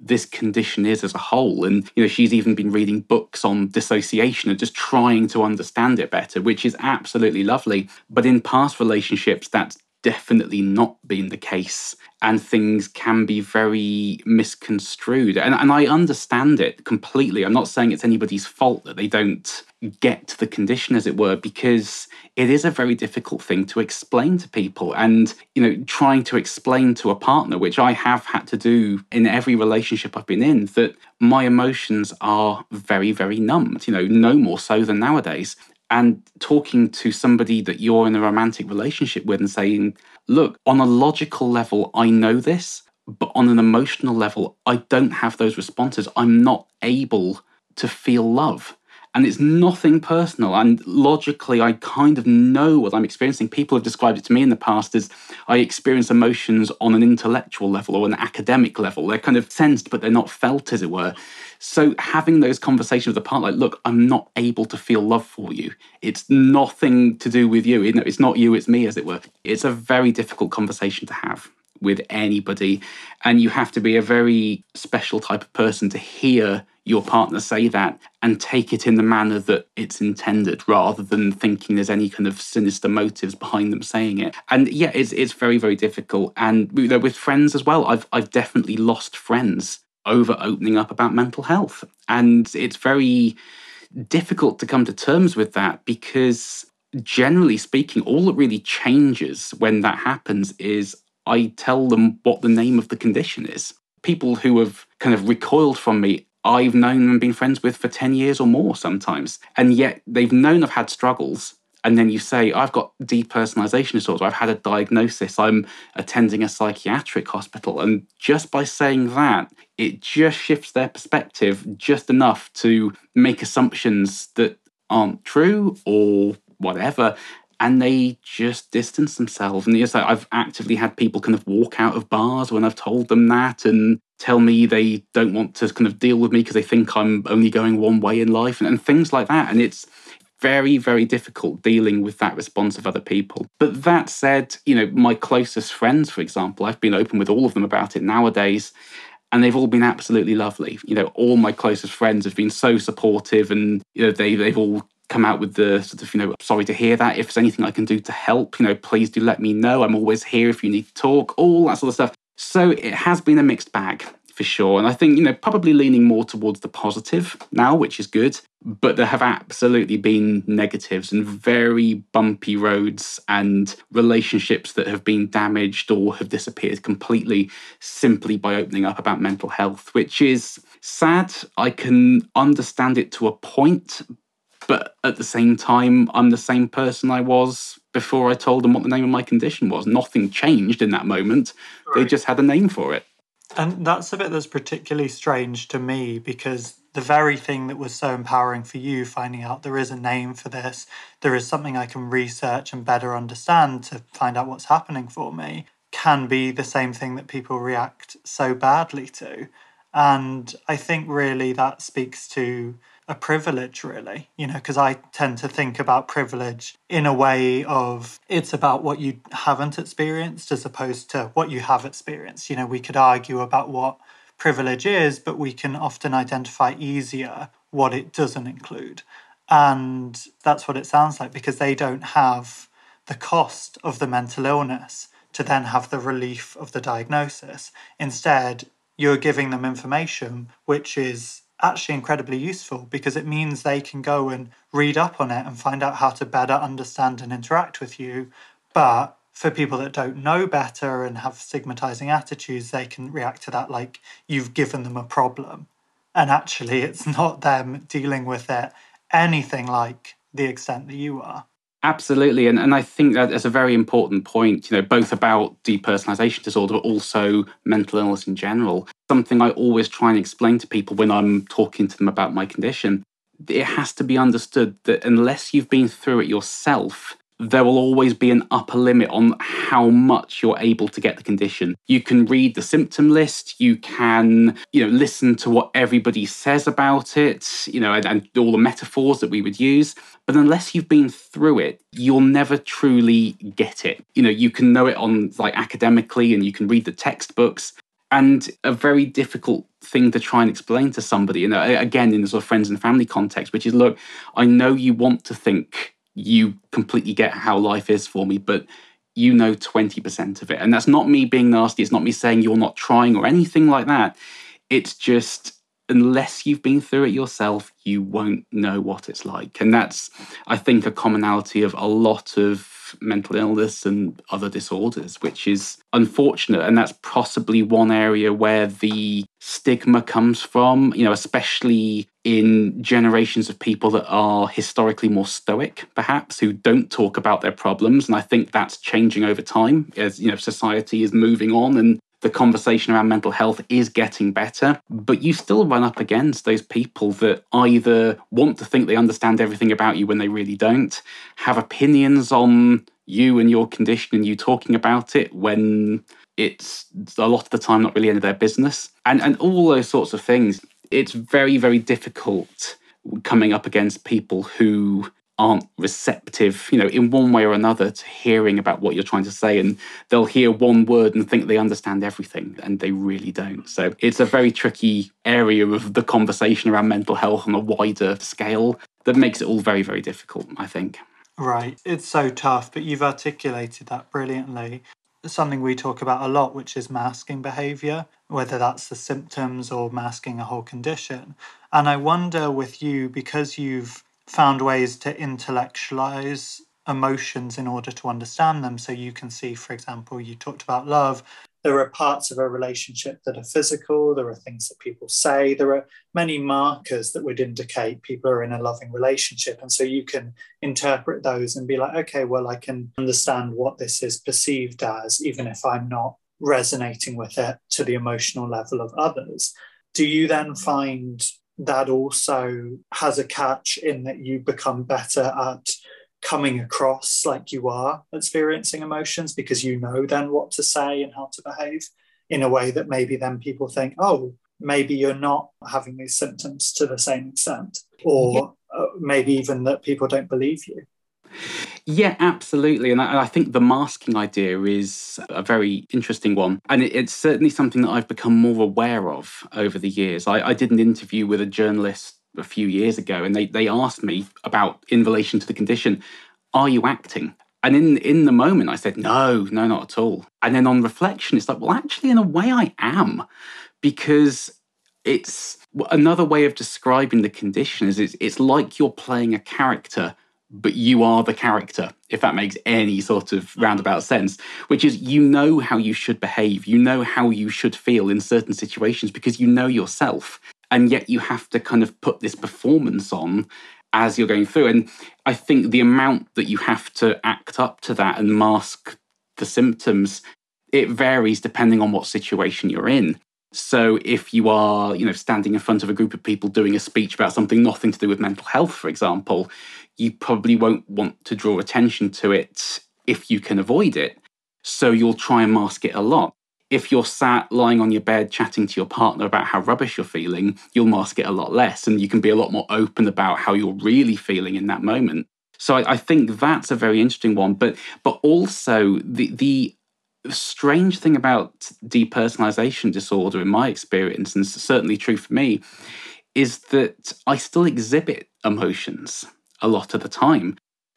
Speaker 3: this condition is as a whole. And, you know, she's even been reading books on dissociation and just trying to understand it better, which is absolutely lovely. But in past relationships, that's definitely not been the case, and things can be very misconstrued. And, and I understand it completely. I'm not saying it's anybody's fault that they don't get to the condition, as it were, because it is a very difficult thing to explain to people. And, you know, trying to explain to a partner, which I have had to do in every relationship I've been in, that my emotions are very, very numbed, you know, no more so than nowadays. And talking to somebody that you're in a romantic relationship with and saying, look, on a logical level, I know this, but on an emotional level, I don't have those responses. I'm not able to feel love. And it's nothing personal. And logically, I kind of know what I'm experiencing. People have described it to me in the past as I experience emotions on an intellectual level or an academic level. They're kind of sensed, but they're not felt, as it were. So having those conversations with the partner, like, look, I'm not able to feel love for you. It's nothing to do with you. It's not you, it's me, as it were. It's a very difficult conversation to have with anybody. And you have to be a very special type of person to hear your partner say that and take it in the manner that it's intended, rather than thinking there's any kind of sinister motives behind them saying it. And yeah, it's it's very, very difficult. And, you know, with friends as well, I've I've definitely lost friends over opening up about mental health. And it's very difficult to come to terms with that, because generally speaking, all that really changes when that happens is I tell them what the name of the condition is. People who have kind of recoiled from me, I've known and been friends with for ten years or more sometimes. And yet they've known I've had struggles. And then you say, I've got depersonalization disorder, I've had a diagnosis, I'm attending a psychiatric hospital. And just by saying that, it just shifts their perspective just enough to make assumptions that aren't true or whatever. And they just distance themselves. And yes, I've actively had people kind of walk out of bars when I've told them that, and tell me they don't want to kind of deal with me because they think I'm only going one way in life, and, and things like that. And it's very, very difficult dealing with that response of other people. But that said, you know, my closest friends, for example, I've been open with all of them about it nowadays, and they've all been absolutely lovely. You know, all my closest friends have been so supportive, and, you know, they, they've all come out with the sort of, you know, sorry to hear that. If there's anything I can do to help, you know, please do let me know. I'm always here if you need to talk, all that sort of stuff. So it has been a mixed bag for sure. And I think, you know, probably leaning more towards the positive now, which is good. But there have absolutely been negatives and very bumpy roads and relationships that have been damaged or have disappeared completely simply by opening up about mental health, which is sad. I can understand it to a point, but at the same time, I'm the same person I was before I told them what the name of my condition was. Nothing changed in that moment. Right. They just had a name for it.
Speaker 1: And that's a bit that's particularly strange to me, because the very thing that was so empowering for you, finding out there is a name for this, there is something I can research and better understand to find out what's happening for me, can be the same thing that people react so badly to. And I think really that speaks to a privilege, really, you know, because I tend to think about privilege in a way of it's about what you haven't experienced as opposed to what you have experienced. You know, we could argue about what privilege is, but we can often identify easier what it doesn't include. And that's what it sounds like, because they don't have the cost of the mental illness to then have the relief of the diagnosis. Instead, you're giving them information which is actually incredibly useful, because it means they can go and read up on it and find out how to better understand and interact with you. But for people that don't know better and have stigmatizing attitudes, they can react to that like you've given them a problem. And actually, it's not them dealing with it anything like the extent that you are.
Speaker 3: Absolutely. And, and I think that that's a very important point, you know, both about depersonalization disorder, but also mental illness in general. Something I always try and explain to people when I'm talking to them about my condition. It has to be understood that unless you've been through it yourself, there will always be an upper limit on how much you're able to get the condition. You can read the symptom list, you can, you know, listen to what everybody says about it, you know, and, and all the metaphors that we would use. But unless you've been through it, you'll never truly get it. You know, you can know it on like academically and you can read the textbooks, And a very difficult thing to try and explain to somebody, you know, again, in the sort of friends and family context, which is, look, I know you want to think you completely get how life is for me, but you know twenty percent of it. And that's not me being nasty. It's not me saying you're not trying or anything like that. It's just, unless you've been through it yourself, you won't know what it's like. And that's, I think, a commonality of a lot of mental illness and other disorders, which is unfortunate. And that's possibly one area where the stigma comes from, you know, especially in generations of people that are historically more stoic, perhaps, who don't talk about their problems. And I think that's changing over time as, you know, society is moving on and the conversation around mental health is getting better, but you still run up against those people that either want to think they understand everything about you when they really don't, have opinions on you and your condition and you talking about it when it's a lot of the time not really any of their business, and, and all those sorts of things. It's very, very difficult coming up against people who aren't receptive, you know, in one way or another to hearing about what you're trying to say. And they'll hear one word and think they understand everything, and they really don't. So it's a very tricky area of the conversation around mental health on a wider scale that makes it all very, very difficult, I think.
Speaker 1: Right. It's so tough, but you've articulated that brilliantly. Something we talk about a lot, which is masking behaviour, whether that's the symptoms or masking a whole condition. And I wonder with you, because you've found ways to intellectualize emotions in order to understand them. So you can see, for example, you talked about love. There are parts of a relationship that are physical. There are things that people say. There are many markers that would indicate people are in a loving relationship. And so you can interpret those and be like, okay, well, I can understand what this is perceived as, even if I'm not resonating with it to the emotional level of others. Do you then find that also has a catch in that you become better at coming across like you are experiencing emotions because you know then what to say and how to behave in a way that maybe then people think, oh, maybe you're not having these symptoms to the same extent, or yeah. uh, maybe even that people don't believe you?
Speaker 3: Yeah, absolutely. And I, I think the masking idea is a very interesting one. And it, it's certainly something that I've become more aware of over the years. I, I did an interview with a journalist a few years ago, and they, they asked me about, in relation to the condition, are you acting? And in, in the moment, I said, no, no, not at all. And then on reflection, it's like, well, actually, in a way, I am. Because it's another way of describing the condition is it's, it's like you're playing a character, but you are the character, if that makes any sort of roundabout sense, which is you know how you should behave, you know how you should feel in certain situations because you know yourself, and yet you have to kind of put this performance on as you're going through. And I think the amount that you have to act up to that and mask the symptoms, it varies depending on what situation you're in. So if you are, you know, standing in front of a group of people doing a speech about something nothing to do with mental health, for example, you probably won't want to draw attention to it if you can avoid it. So you'll try and mask it a lot. If you're sat lying on your bed chatting to your partner about how rubbish you're feeling, you'll mask it a lot less, and you can be a lot more open about how you're really feeling in that moment. So I, I think that's a very interesting one. But but also the the strange thing about depersonalization disorder, in my experience, and it's certainly true for me, is that I still exhibit emotions a lot of the time.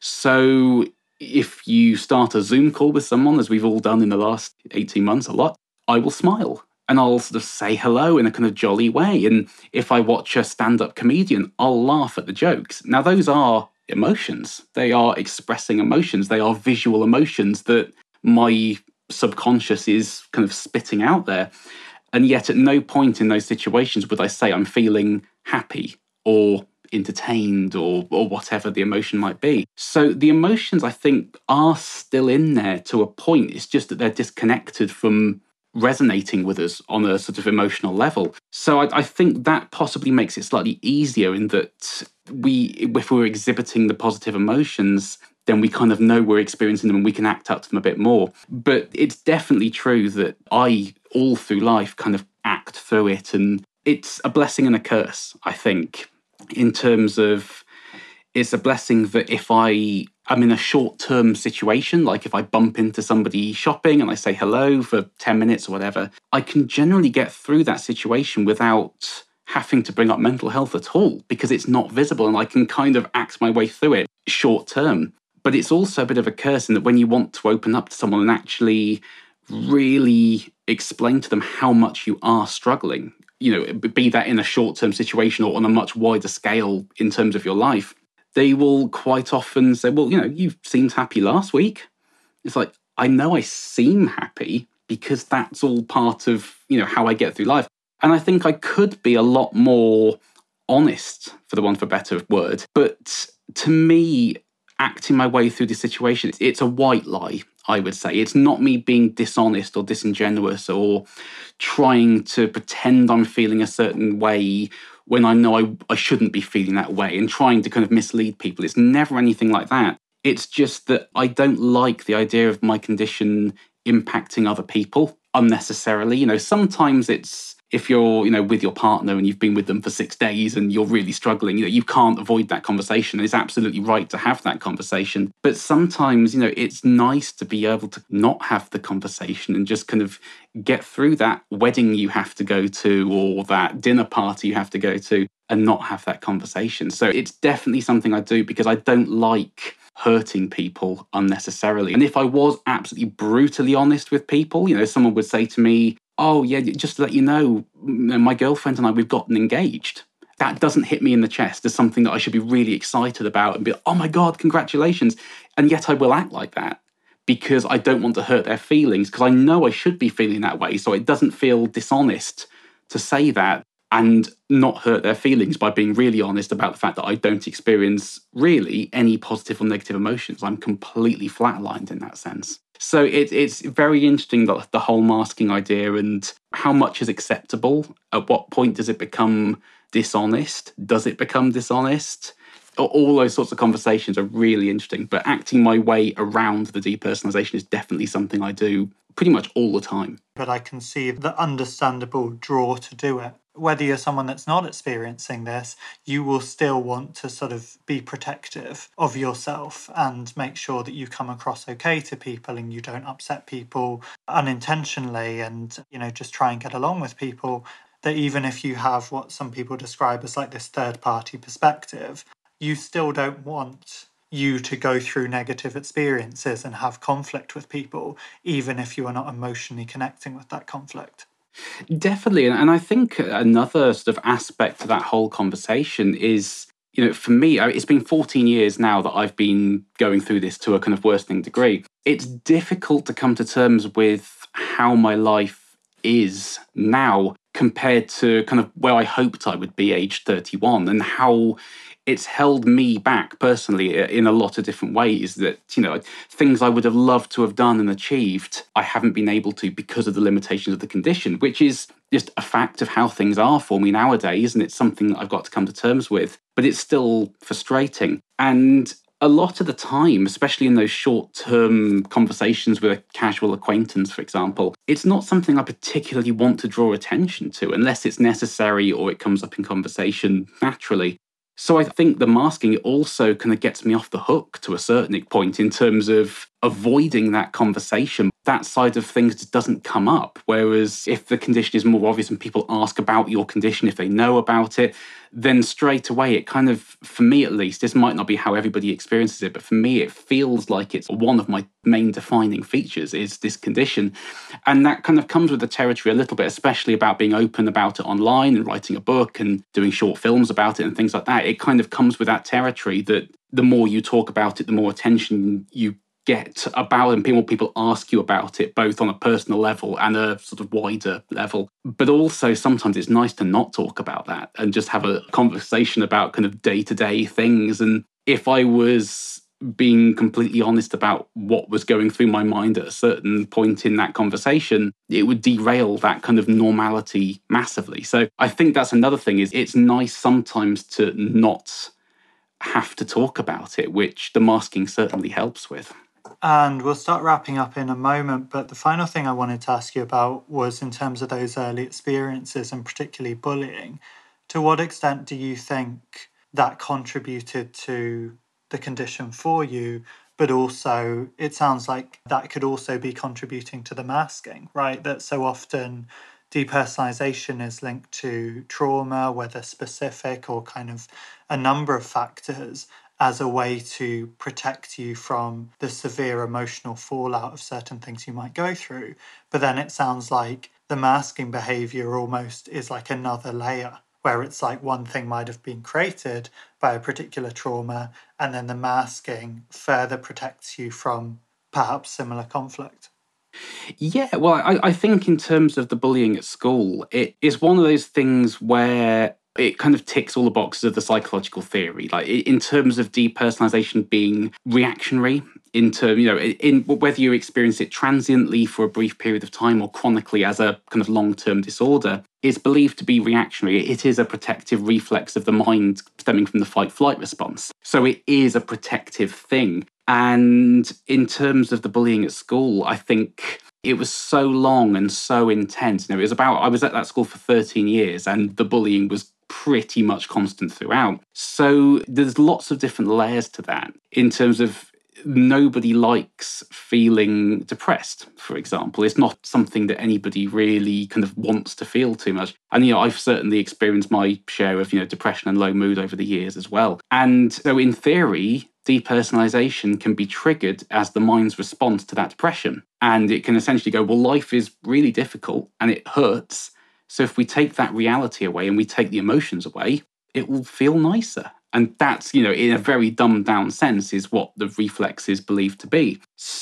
Speaker 3: So if you start a Zoom call with someone, as we've all done in the last eighteen months a lot, I will smile and I'll sort of say hello in a kind of jolly way. And if I watch a stand-up comedian, I'll laugh at the jokes. Now, those are emotions. They are expressing emotions. They are visual emotions that my subconscious is kind of spitting out there. And yet at no point in those situations would I say I'm feeling happy or entertained or or whatever the emotion might be. So the emotions, I think, are still in there to a point. It's just that they're disconnected from resonating with us on a sort of emotional level. So I, I think that possibly makes it slightly easier in that we, if we're exhibiting the positive emotions, then we kind of know we're experiencing them and we can act up to them a bit more. But it's definitely true that I, all through life, kind of act through it. And it's a blessing and a curse, I think, in terms of it's a blessing that if I I'm in a short-term situation, like if I bump into somebody shopping and I say hello for ten minutes or whatever, I can generally get through that situation without having to bring up mental health at all because it's not visible and I can kind of act my way through it short-term. But it's also a bit of a curse in that when you want to open up to someone and actually really explain to them how much you are struggling, you know, be that in a short-term situation or on a much wider scale in terms of your life, they will quite often say, well, you know, you seemed happy last week. It's like, I know I seem happy because that's all part of, you know, how I get through life. And I think I could be a lot more honest, for the want of a better word. But to me, acting my way through the situation, it's a white lie, I would say. It's not me being dishonest or disingenuous or trying to pretend I'm feeling a certain way when I know I, I shouldn't be feeling that way and trying to kind of mislead people. It's never anything like that. It's just that I don't like the idea of my condition impacting other people unnecessarily. You know, sometimes it's if you're, you know, with your partner and you've been with them for six days and you're really struggling, you know, you can't avoid that conversation. It's absolutely right to have that conversation. But sometimes, you know, it's nice to be able to not have the conversation and just kind of get through that wedding you have to go to or that dinner party you have to go to and not have that conversation. So it's definitely something I do because I don't like hurting people unnecessarily. And if I was absolutely brutally honest with people, you know, someone would say to me, oh, yeah, just to let you know, my girlfriend and I, we've gotten engaged. That doesn't hit me in the chest as something that I should be really excited about and be like, oh my God, congratulations. And yet I will act like that because I don't want to hurt their feelings because I know I should be feeling that way. So it doesn't feel dishonest to say that and not hurt their feelings by being really honest about the fact that I don't experience really any positive or negative emotions. I'm completely flatlined in that sense. So it, it's very interesting, that the whole masking idea and how much is acceptable. At what point does it become dishonest? Does it become dishonest? All those sorts of conversations are really interesting. But acting my way around the depersonalization is definitely something I do pretty much all the time.
Speaker 1: But I can see the understandable draw to do it. Whether you're someone that's not experiencing this, you will still want to sort of be protective of yourself and make sure that you come across okay to people and you don't upset people unintentionally and, you know, just try and get along with people. That even if you have what some people describe as like this third party perspective, you still don't want you to go through negative experiences and have conflict with people, even if you are not emotionally connecting with that conflict.
Speaker 3: Definitely. And I think another sort of aspect to that whole conversation is, you know, for me, it's been fourteen years now that I've been going through this to a kind of worsening degree. It's difficult to come to terms with how my life is now compared to kind of where I hoped I would be aged thirty-one and how it's held me back personally in a lot of different ways that, you know, things I would have loved to have done and achieved, I haven't been able to because of the limitations of the condition, which is just a fact of how things are for me nowadays. And it's something that I've got to come to terms with, but it's still frustrating. And a lot of the time, especially in those short-term conversations with a casual acquaintance, for example, it's not something I particularly want to draw attention to unless it's necessary or it comes up in conversation naturally. So I think the masking also kind of gets me off the hook to a certain point in terms of avoiding that conversation. That side of things just doesn't come up. Whereas if the condition is more obvious and people ask about your condition, if they know about it, then straight away it kind of, for me at least, this might not be how everybody experiences it, but for me it feels like it's one of my main defining features is this condition. And that kind of comes with the territory a little bit, especially about being open about it online and writing a book and doing short films about it and things like that. It kind of comes with that territory that the more you talk about it, the more attention you get about it, and people people ask you about it, both on a personal level and a sort of wider level. But also sometimes it's nice to not talk about that and just have a conversation about kind of day-to-day things. And if I was being completely honest about what was going through my mind at a certain point in that conversation, it would derail that kind of normality massively. So I think that's another thing, is it's nice sometimes to not have to talk about it, which the masking certainly helps with.
Speaker 1: And we'll start wrapping up in a moment, but the final thing I wanted to ask you about was in terms of those early experiences and particularly bullying. To what extent do you think that contributed to the condition for you, but also it sounds like that could also be contributing to the masking, right? That so often depersonalization is linked to trauma, whether specific or kind of a number of factors, as a way to protect you from the severe emotional fallout of certain things you might go through. But then it sounds like the masking behavior almost is like another layer, where it's like one thing might have been created by a particular trauma, and then the masking further protects you from perhaps similar conflict.
Speaker 3: Yeah, well, I, I think in terms of the bullying at school, it is one of those things where it kind of ticks all the boxes of the psychological theory. Like in terms of depersonalization being reactionary, in term, you know, in whether you experience it transiently for a brief period of time or chronically as a kind of long-term disorder, is believed to be reactionary. It is a protective reflex of the mind stemming from the fight-flight response. So it is a protective thing. And in terms of the bullying at school, I think it was so long and so intense. You know, it was about, I was at that school for thirteen years and the bullying was pretty much constant throughout. So there's lots of different layers to that in terms of nobody likes feeling depressed, for example. It's not something that anybody really kind of wants to feel too much. And, you know, I've certainly experienced my share of, you know, depression and low mood over the years as well. And so in theory, depersonalization can be triggered as the mind's response to that depression. And it can essentially go, well, life is really difficult and it hurts. So if we take that reality away and we take the emotions away, it will feel nicer. And that's, you know, in a very dumbed down sense, is what the reflex is believed to be.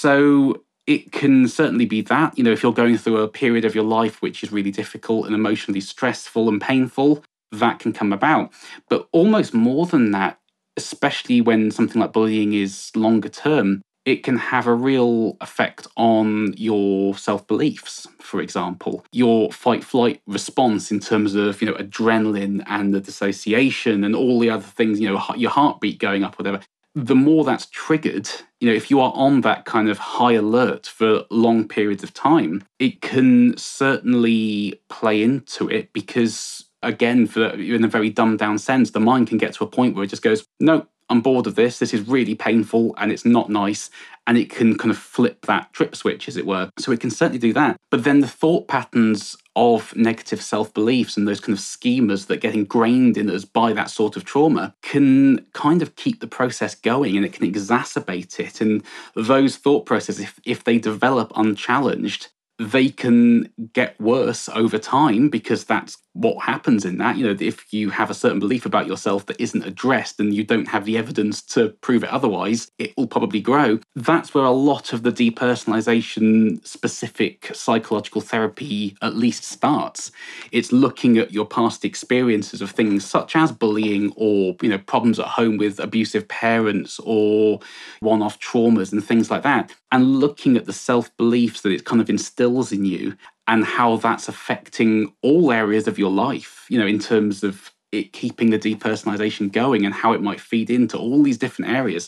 Speaker 3: So it can certainly be that, you know, if you're going through a period of your life which is really difficult and emotionally stressful and painful, that can come about. But almost more than that, especially when something like bullying is longer term, it can have a real effect on your self-beliefs, for example. Your fight-flight response in terms of, you know, adrenaline and the dissociation and all the other things, you know, your heartbeat going up, whatever. The more that's triggered, you know, if you are on that kind of high alert for long periods of time, it can certainly play into it because, again, for in a very dumbed down sense, the mind can get to a point where it just goes, no, I'm bored of this. This is really painful and it's not nice. And it can kind of flip that trip switch, as it were. So it can certainly do that. But then the thought patterns of negative self-beliefs and those kind of schemas that get ingrained in us by that sort of trauma can kind of keep the process going, and it can exacerbate it. And those thought processes, if, if they develop unchallenged, they can get worse over time, because that's what happens in that. You know, if you have a certain belief about yourself that isn't addressed and you don't have the evidence to prove it otherwise, it will probably grow. That's where a lot of the depersonalization specific psychological therapy at least starts. It's looking at your past experiences of things such as bullying or, you know, problems at home with abusive parents or one-off traumas and things like that, and looking at the self-beliefs that it kind of instills in you and how that's affecting all areas of your life, you know, in terms of it keeping the depersonalization going and how it might feed into all these different areas.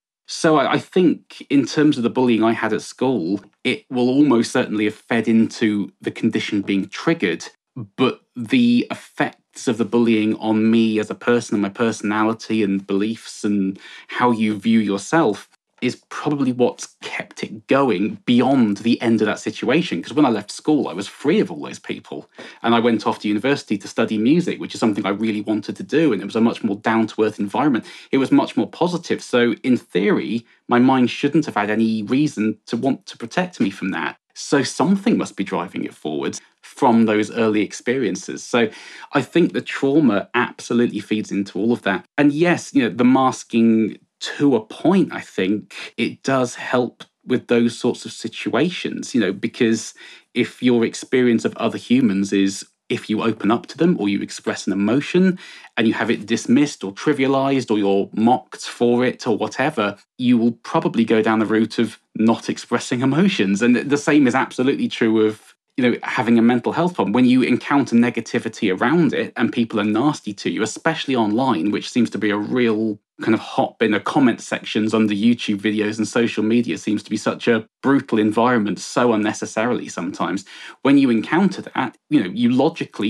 Speaker 3: So I think in terms of the bullying I had at school, it will almost certainly have fed into the condition being triggered, but the effects of the bullying on me as a person and my personality and beliefs and how you view yourself is probably what's kept it going beyond the end of that situation. Because when I left school, I was free of all those people. And I went off to university to study music, which is something I really wanted to do. And it was a much more down-to-earth environment. It was much more positive. So in theory, my mind shouldn't have had any reason to want to protect me from that. So something must be driving it forward from those early experiences. So I think the trauma absolutely feeds into all of that. And yes, you know, the masking, to a point, I think it does help with those sorts of situations, you know, because if your experience of other humans is if you open up to them or you express an emotion and you have it dismissed or trivialized or you're mocked for it or whatever, you will probably go down the route of not expressing emotions. And the same is absolutely true of, you know, having a mental health problem. When you encounter negativity around it and people are nasty to you, especially online, which seems to be a real kind of hot bin of comment sections under YouTube videos, and social media seems to be such a brutal environment so unnecessarily sometimes. When you encounter that, you know, you logically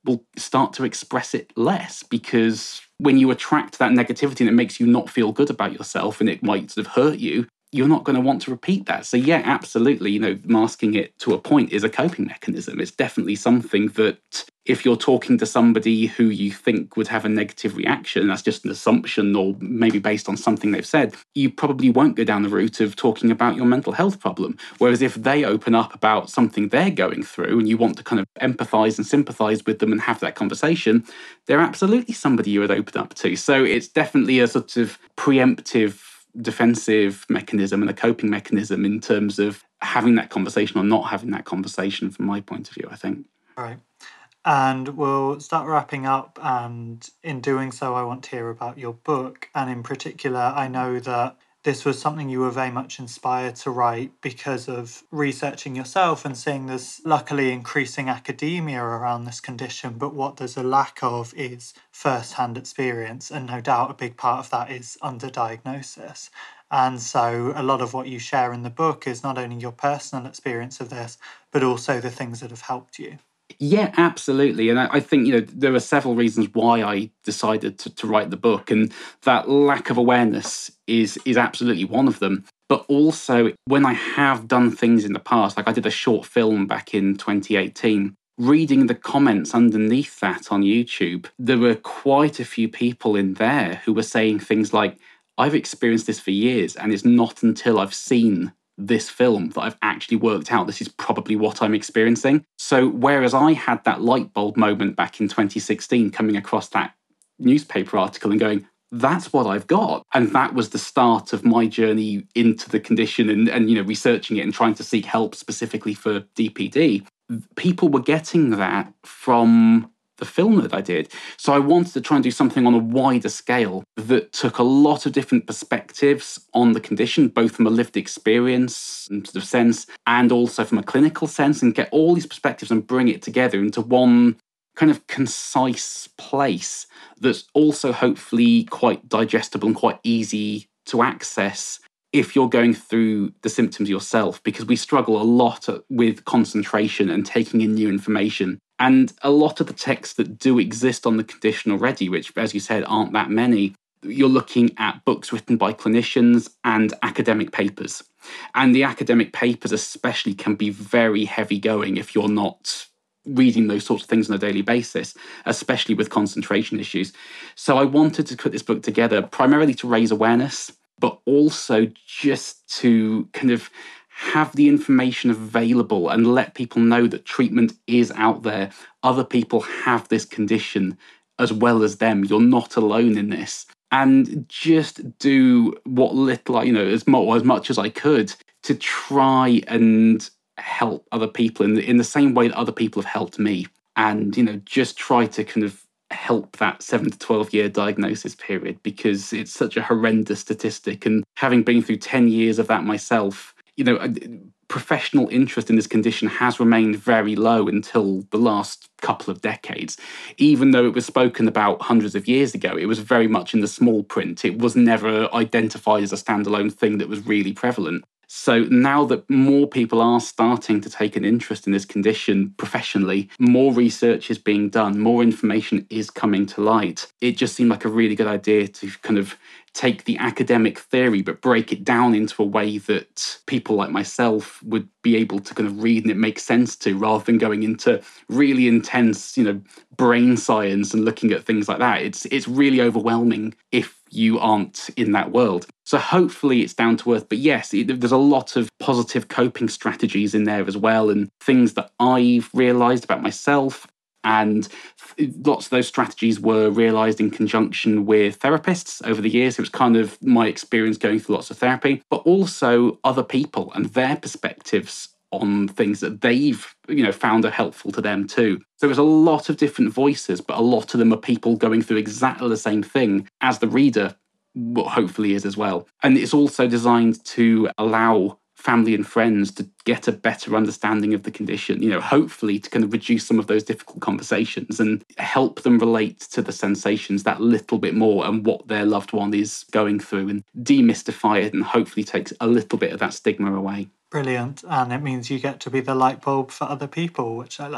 Speaker 3: will start to express it less, because when you attract that negativity and it makes you not feel good about yourself and it might sort of hurt you, you're not going to want to repeat that. So yeah, absolutely, you know, masking it to a point is a coping mechanism. It's definitely something that if you're talking to somebody who you think would have a negative reaction, that's just an assumption or maybe based on something they've said, you probably won't go down the route of talking about your mental health problem. Whereas if they open up about something they're going through and you want to kind of empathise and sympathise with them and have that conversation, they're absolutely somebody you would open up to. So it's definitely a sort of preemptive defensive mechanism and a coping mechanism in terms of having that conversation or not having that conversation from my point of view, I think.
Speaker 1: Right. And we'll start wrapping up, and in doing so I want to hear about your book, and in particular I know that this was something you were very much inspired to write because of researching yourself and seeing there's luckily increasing academia around this condition, but what there's a lack of is first-hand experience, and no doubt a big part of that is underdiagnosis. And so a lot of what you share in the book is not only your personal experience of this, but also the things that have helped you.
Speaker 3: Yeah, absolutely. And I, I think, you know, there are several reasons why I decided to, to write the book, and that lack of awareness is is absolutely one of them. But also, when I have done things in the past, like I did a short film back in twenty eighteen, reading the comments underneath that on YouTube, there were quite a few people in there who were saying things like, I've experienced this for years, and it's not until I've seen this film that I've actually worked out this is probably what I'm experiencing. So whereas I had that light bulb moment back in twenty sixteen coming across that newspaper article and going, that's what I've got. And that was the start of my journey into the condition and, and you know, researching it and trying to seek help specifically for D P D. People were getting that from the film that I did. So I wanted to try and do something on a wider scale that took a lot of different perspectives on the condition, both from a lived experience and sort of sense, and also from a clinical sense, and get all these perspectives and bring it together into one kind of concise place that's also hopefully quite digestible and quite easy to access if you're going through the symptoms yourself, because we struggle a lot with concentration and taking in new information. And a lot of the texts that do exist on the condition already, which, as you said, aren't that many, you're looking at books written by clinicians and academic papers. And the academic papers especially can be very heavy going if you're not reading those sorts of things on a daily basis, especially with concentration issues. So I wanted to put this book together primarily to raise awareness, but also just to kind of have the information available and let people know that treatment is out there. Other people have this condition as well as them. You're not alone in this. And just do what little, you know, as much, as much as I could to try and help other people in the, in the same way that other people have helped me. And, you know, just try to kind of help that seven to twelve year diagnosis period, because it's such a horrendous statistic. And having been through ten years of that myself, you know, professional interest in this condition has remained very low until the last couple of decades. Even though it was spoken about hundreds of years ago, it was very much in the small print. It was never identified as a standalone thing that was really prevalent. So now that more people are starting to take an interest in this condition professionally, more research is being done, more information is coming to light. It just seemed like a really good idea to kind of take the academic theory but break it down into a way that people like myself would be able to kind of read and it makes sense to, rather than going into really intense, you know, brain science and looking at things like that. It's it's really overwhelming if you aren't in that world. So hopefully it's down to earth. But yes, it, there's a lot of positive coping strategies in there as well, and things that I've realised about myself. And lots of those strategies were realised in conjunction with therapists over the years. It was kind of my experience going through lots of therapy, but also other people and their perspectives on things that they've, you know, found are helpful to them too. So there's a lot of different voices, but a lot of them are people going through exactly the same thing as the reader hopefully is as well. And it's also designed to allow family and friends to get a better understanding of the condition, you know, hopefully to kind of reduce some of those difficult conversations and help them relate to the sensations that little bit more and what their loved one is going through, and demystify it and hopefully takes a little bit of that stigma away.
Speaker 1: Brilliant. And it means you get to be the light bulb for other people, which I love.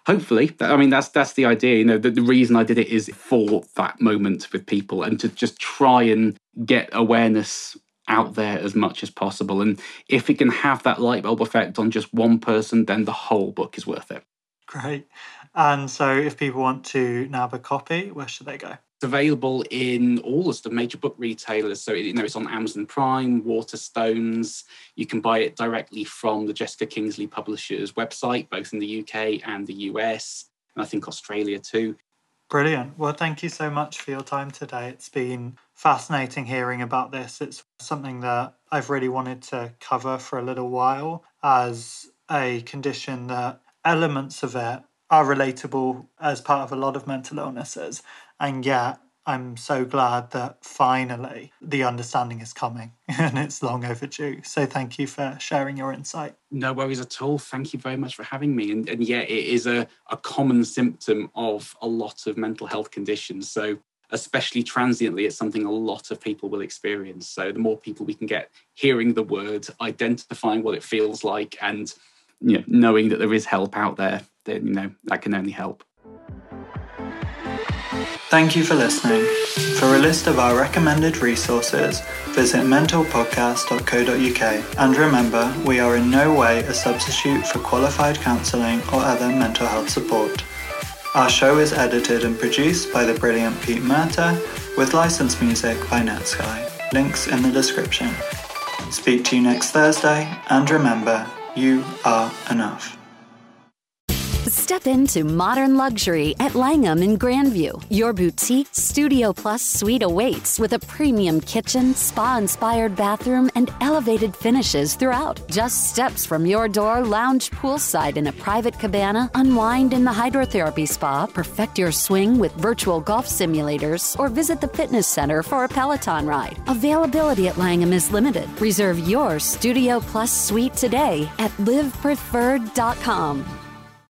Speaker 3: hopefully, I mean, that's that's the idea. You know, the, the reason I did it is for that moment with people and to just try and get awareness out there as much as possible. And if it can have that light bulb effect on just one person, then the whole book is worth it.
Speaker 1: Great. And so if people want to nab a copy, where should they go?
Speaker 3: It's available in all of the major book retailers. So, you know, it's on Amazon Prime, Waterstones. You can buy it directly from the Jessica Kingsley Publishers website, both in the U K and the U S, and I think Australia too.
Speaker 1: Brilliant. Well, thank you so much for your time today. It's been fascinating hearing about this. It's something that I've really wanted to cover for a little while, as a condition that elements of it are relatable as part of a lot of mental illnesses. And yet, I'm so glad that finally the understanding is coming and it's long overdue. So thank you for sharing your insight.
Speaker 3: No worries at all. Thank you very much for having me. And, and yeah, it is a, a common symptom of a lot of mental health conditions. So especially transiently, it's something a lot of people will experience. So the more people we can get hearing the word, identifying what it feels like, and you know, knowing that there is help out there, then, you know, that can only help.
Speaker 1: Thank you for listening. For a list of our recommended resources, visit mental podcast dot co dot uk. And remember, we are in no way a substitute for qualified counselling or other mental health support. Our show is edited and produced by the brilliant Pete Murta, with licensed music by Netsky. Links in the description. Speak to you next Thursday, and remember, you are enough.
Speaker 4: Step into modern luxury at Langham in Grandview. Your boutique Studio Plus suite awaits with a premium kitchen, spa-inspired bathroom, and elevated finishes throughout. Just steps from your door, lounge poolside in a private cabana, unwind in the hydrotherapy spa, perfect your swing with virtual golf simulators, or visit the fitness center for a Peloton ride. Availability at Langham is limited. Reserve your Studio Plus suite today at live preferred dot com.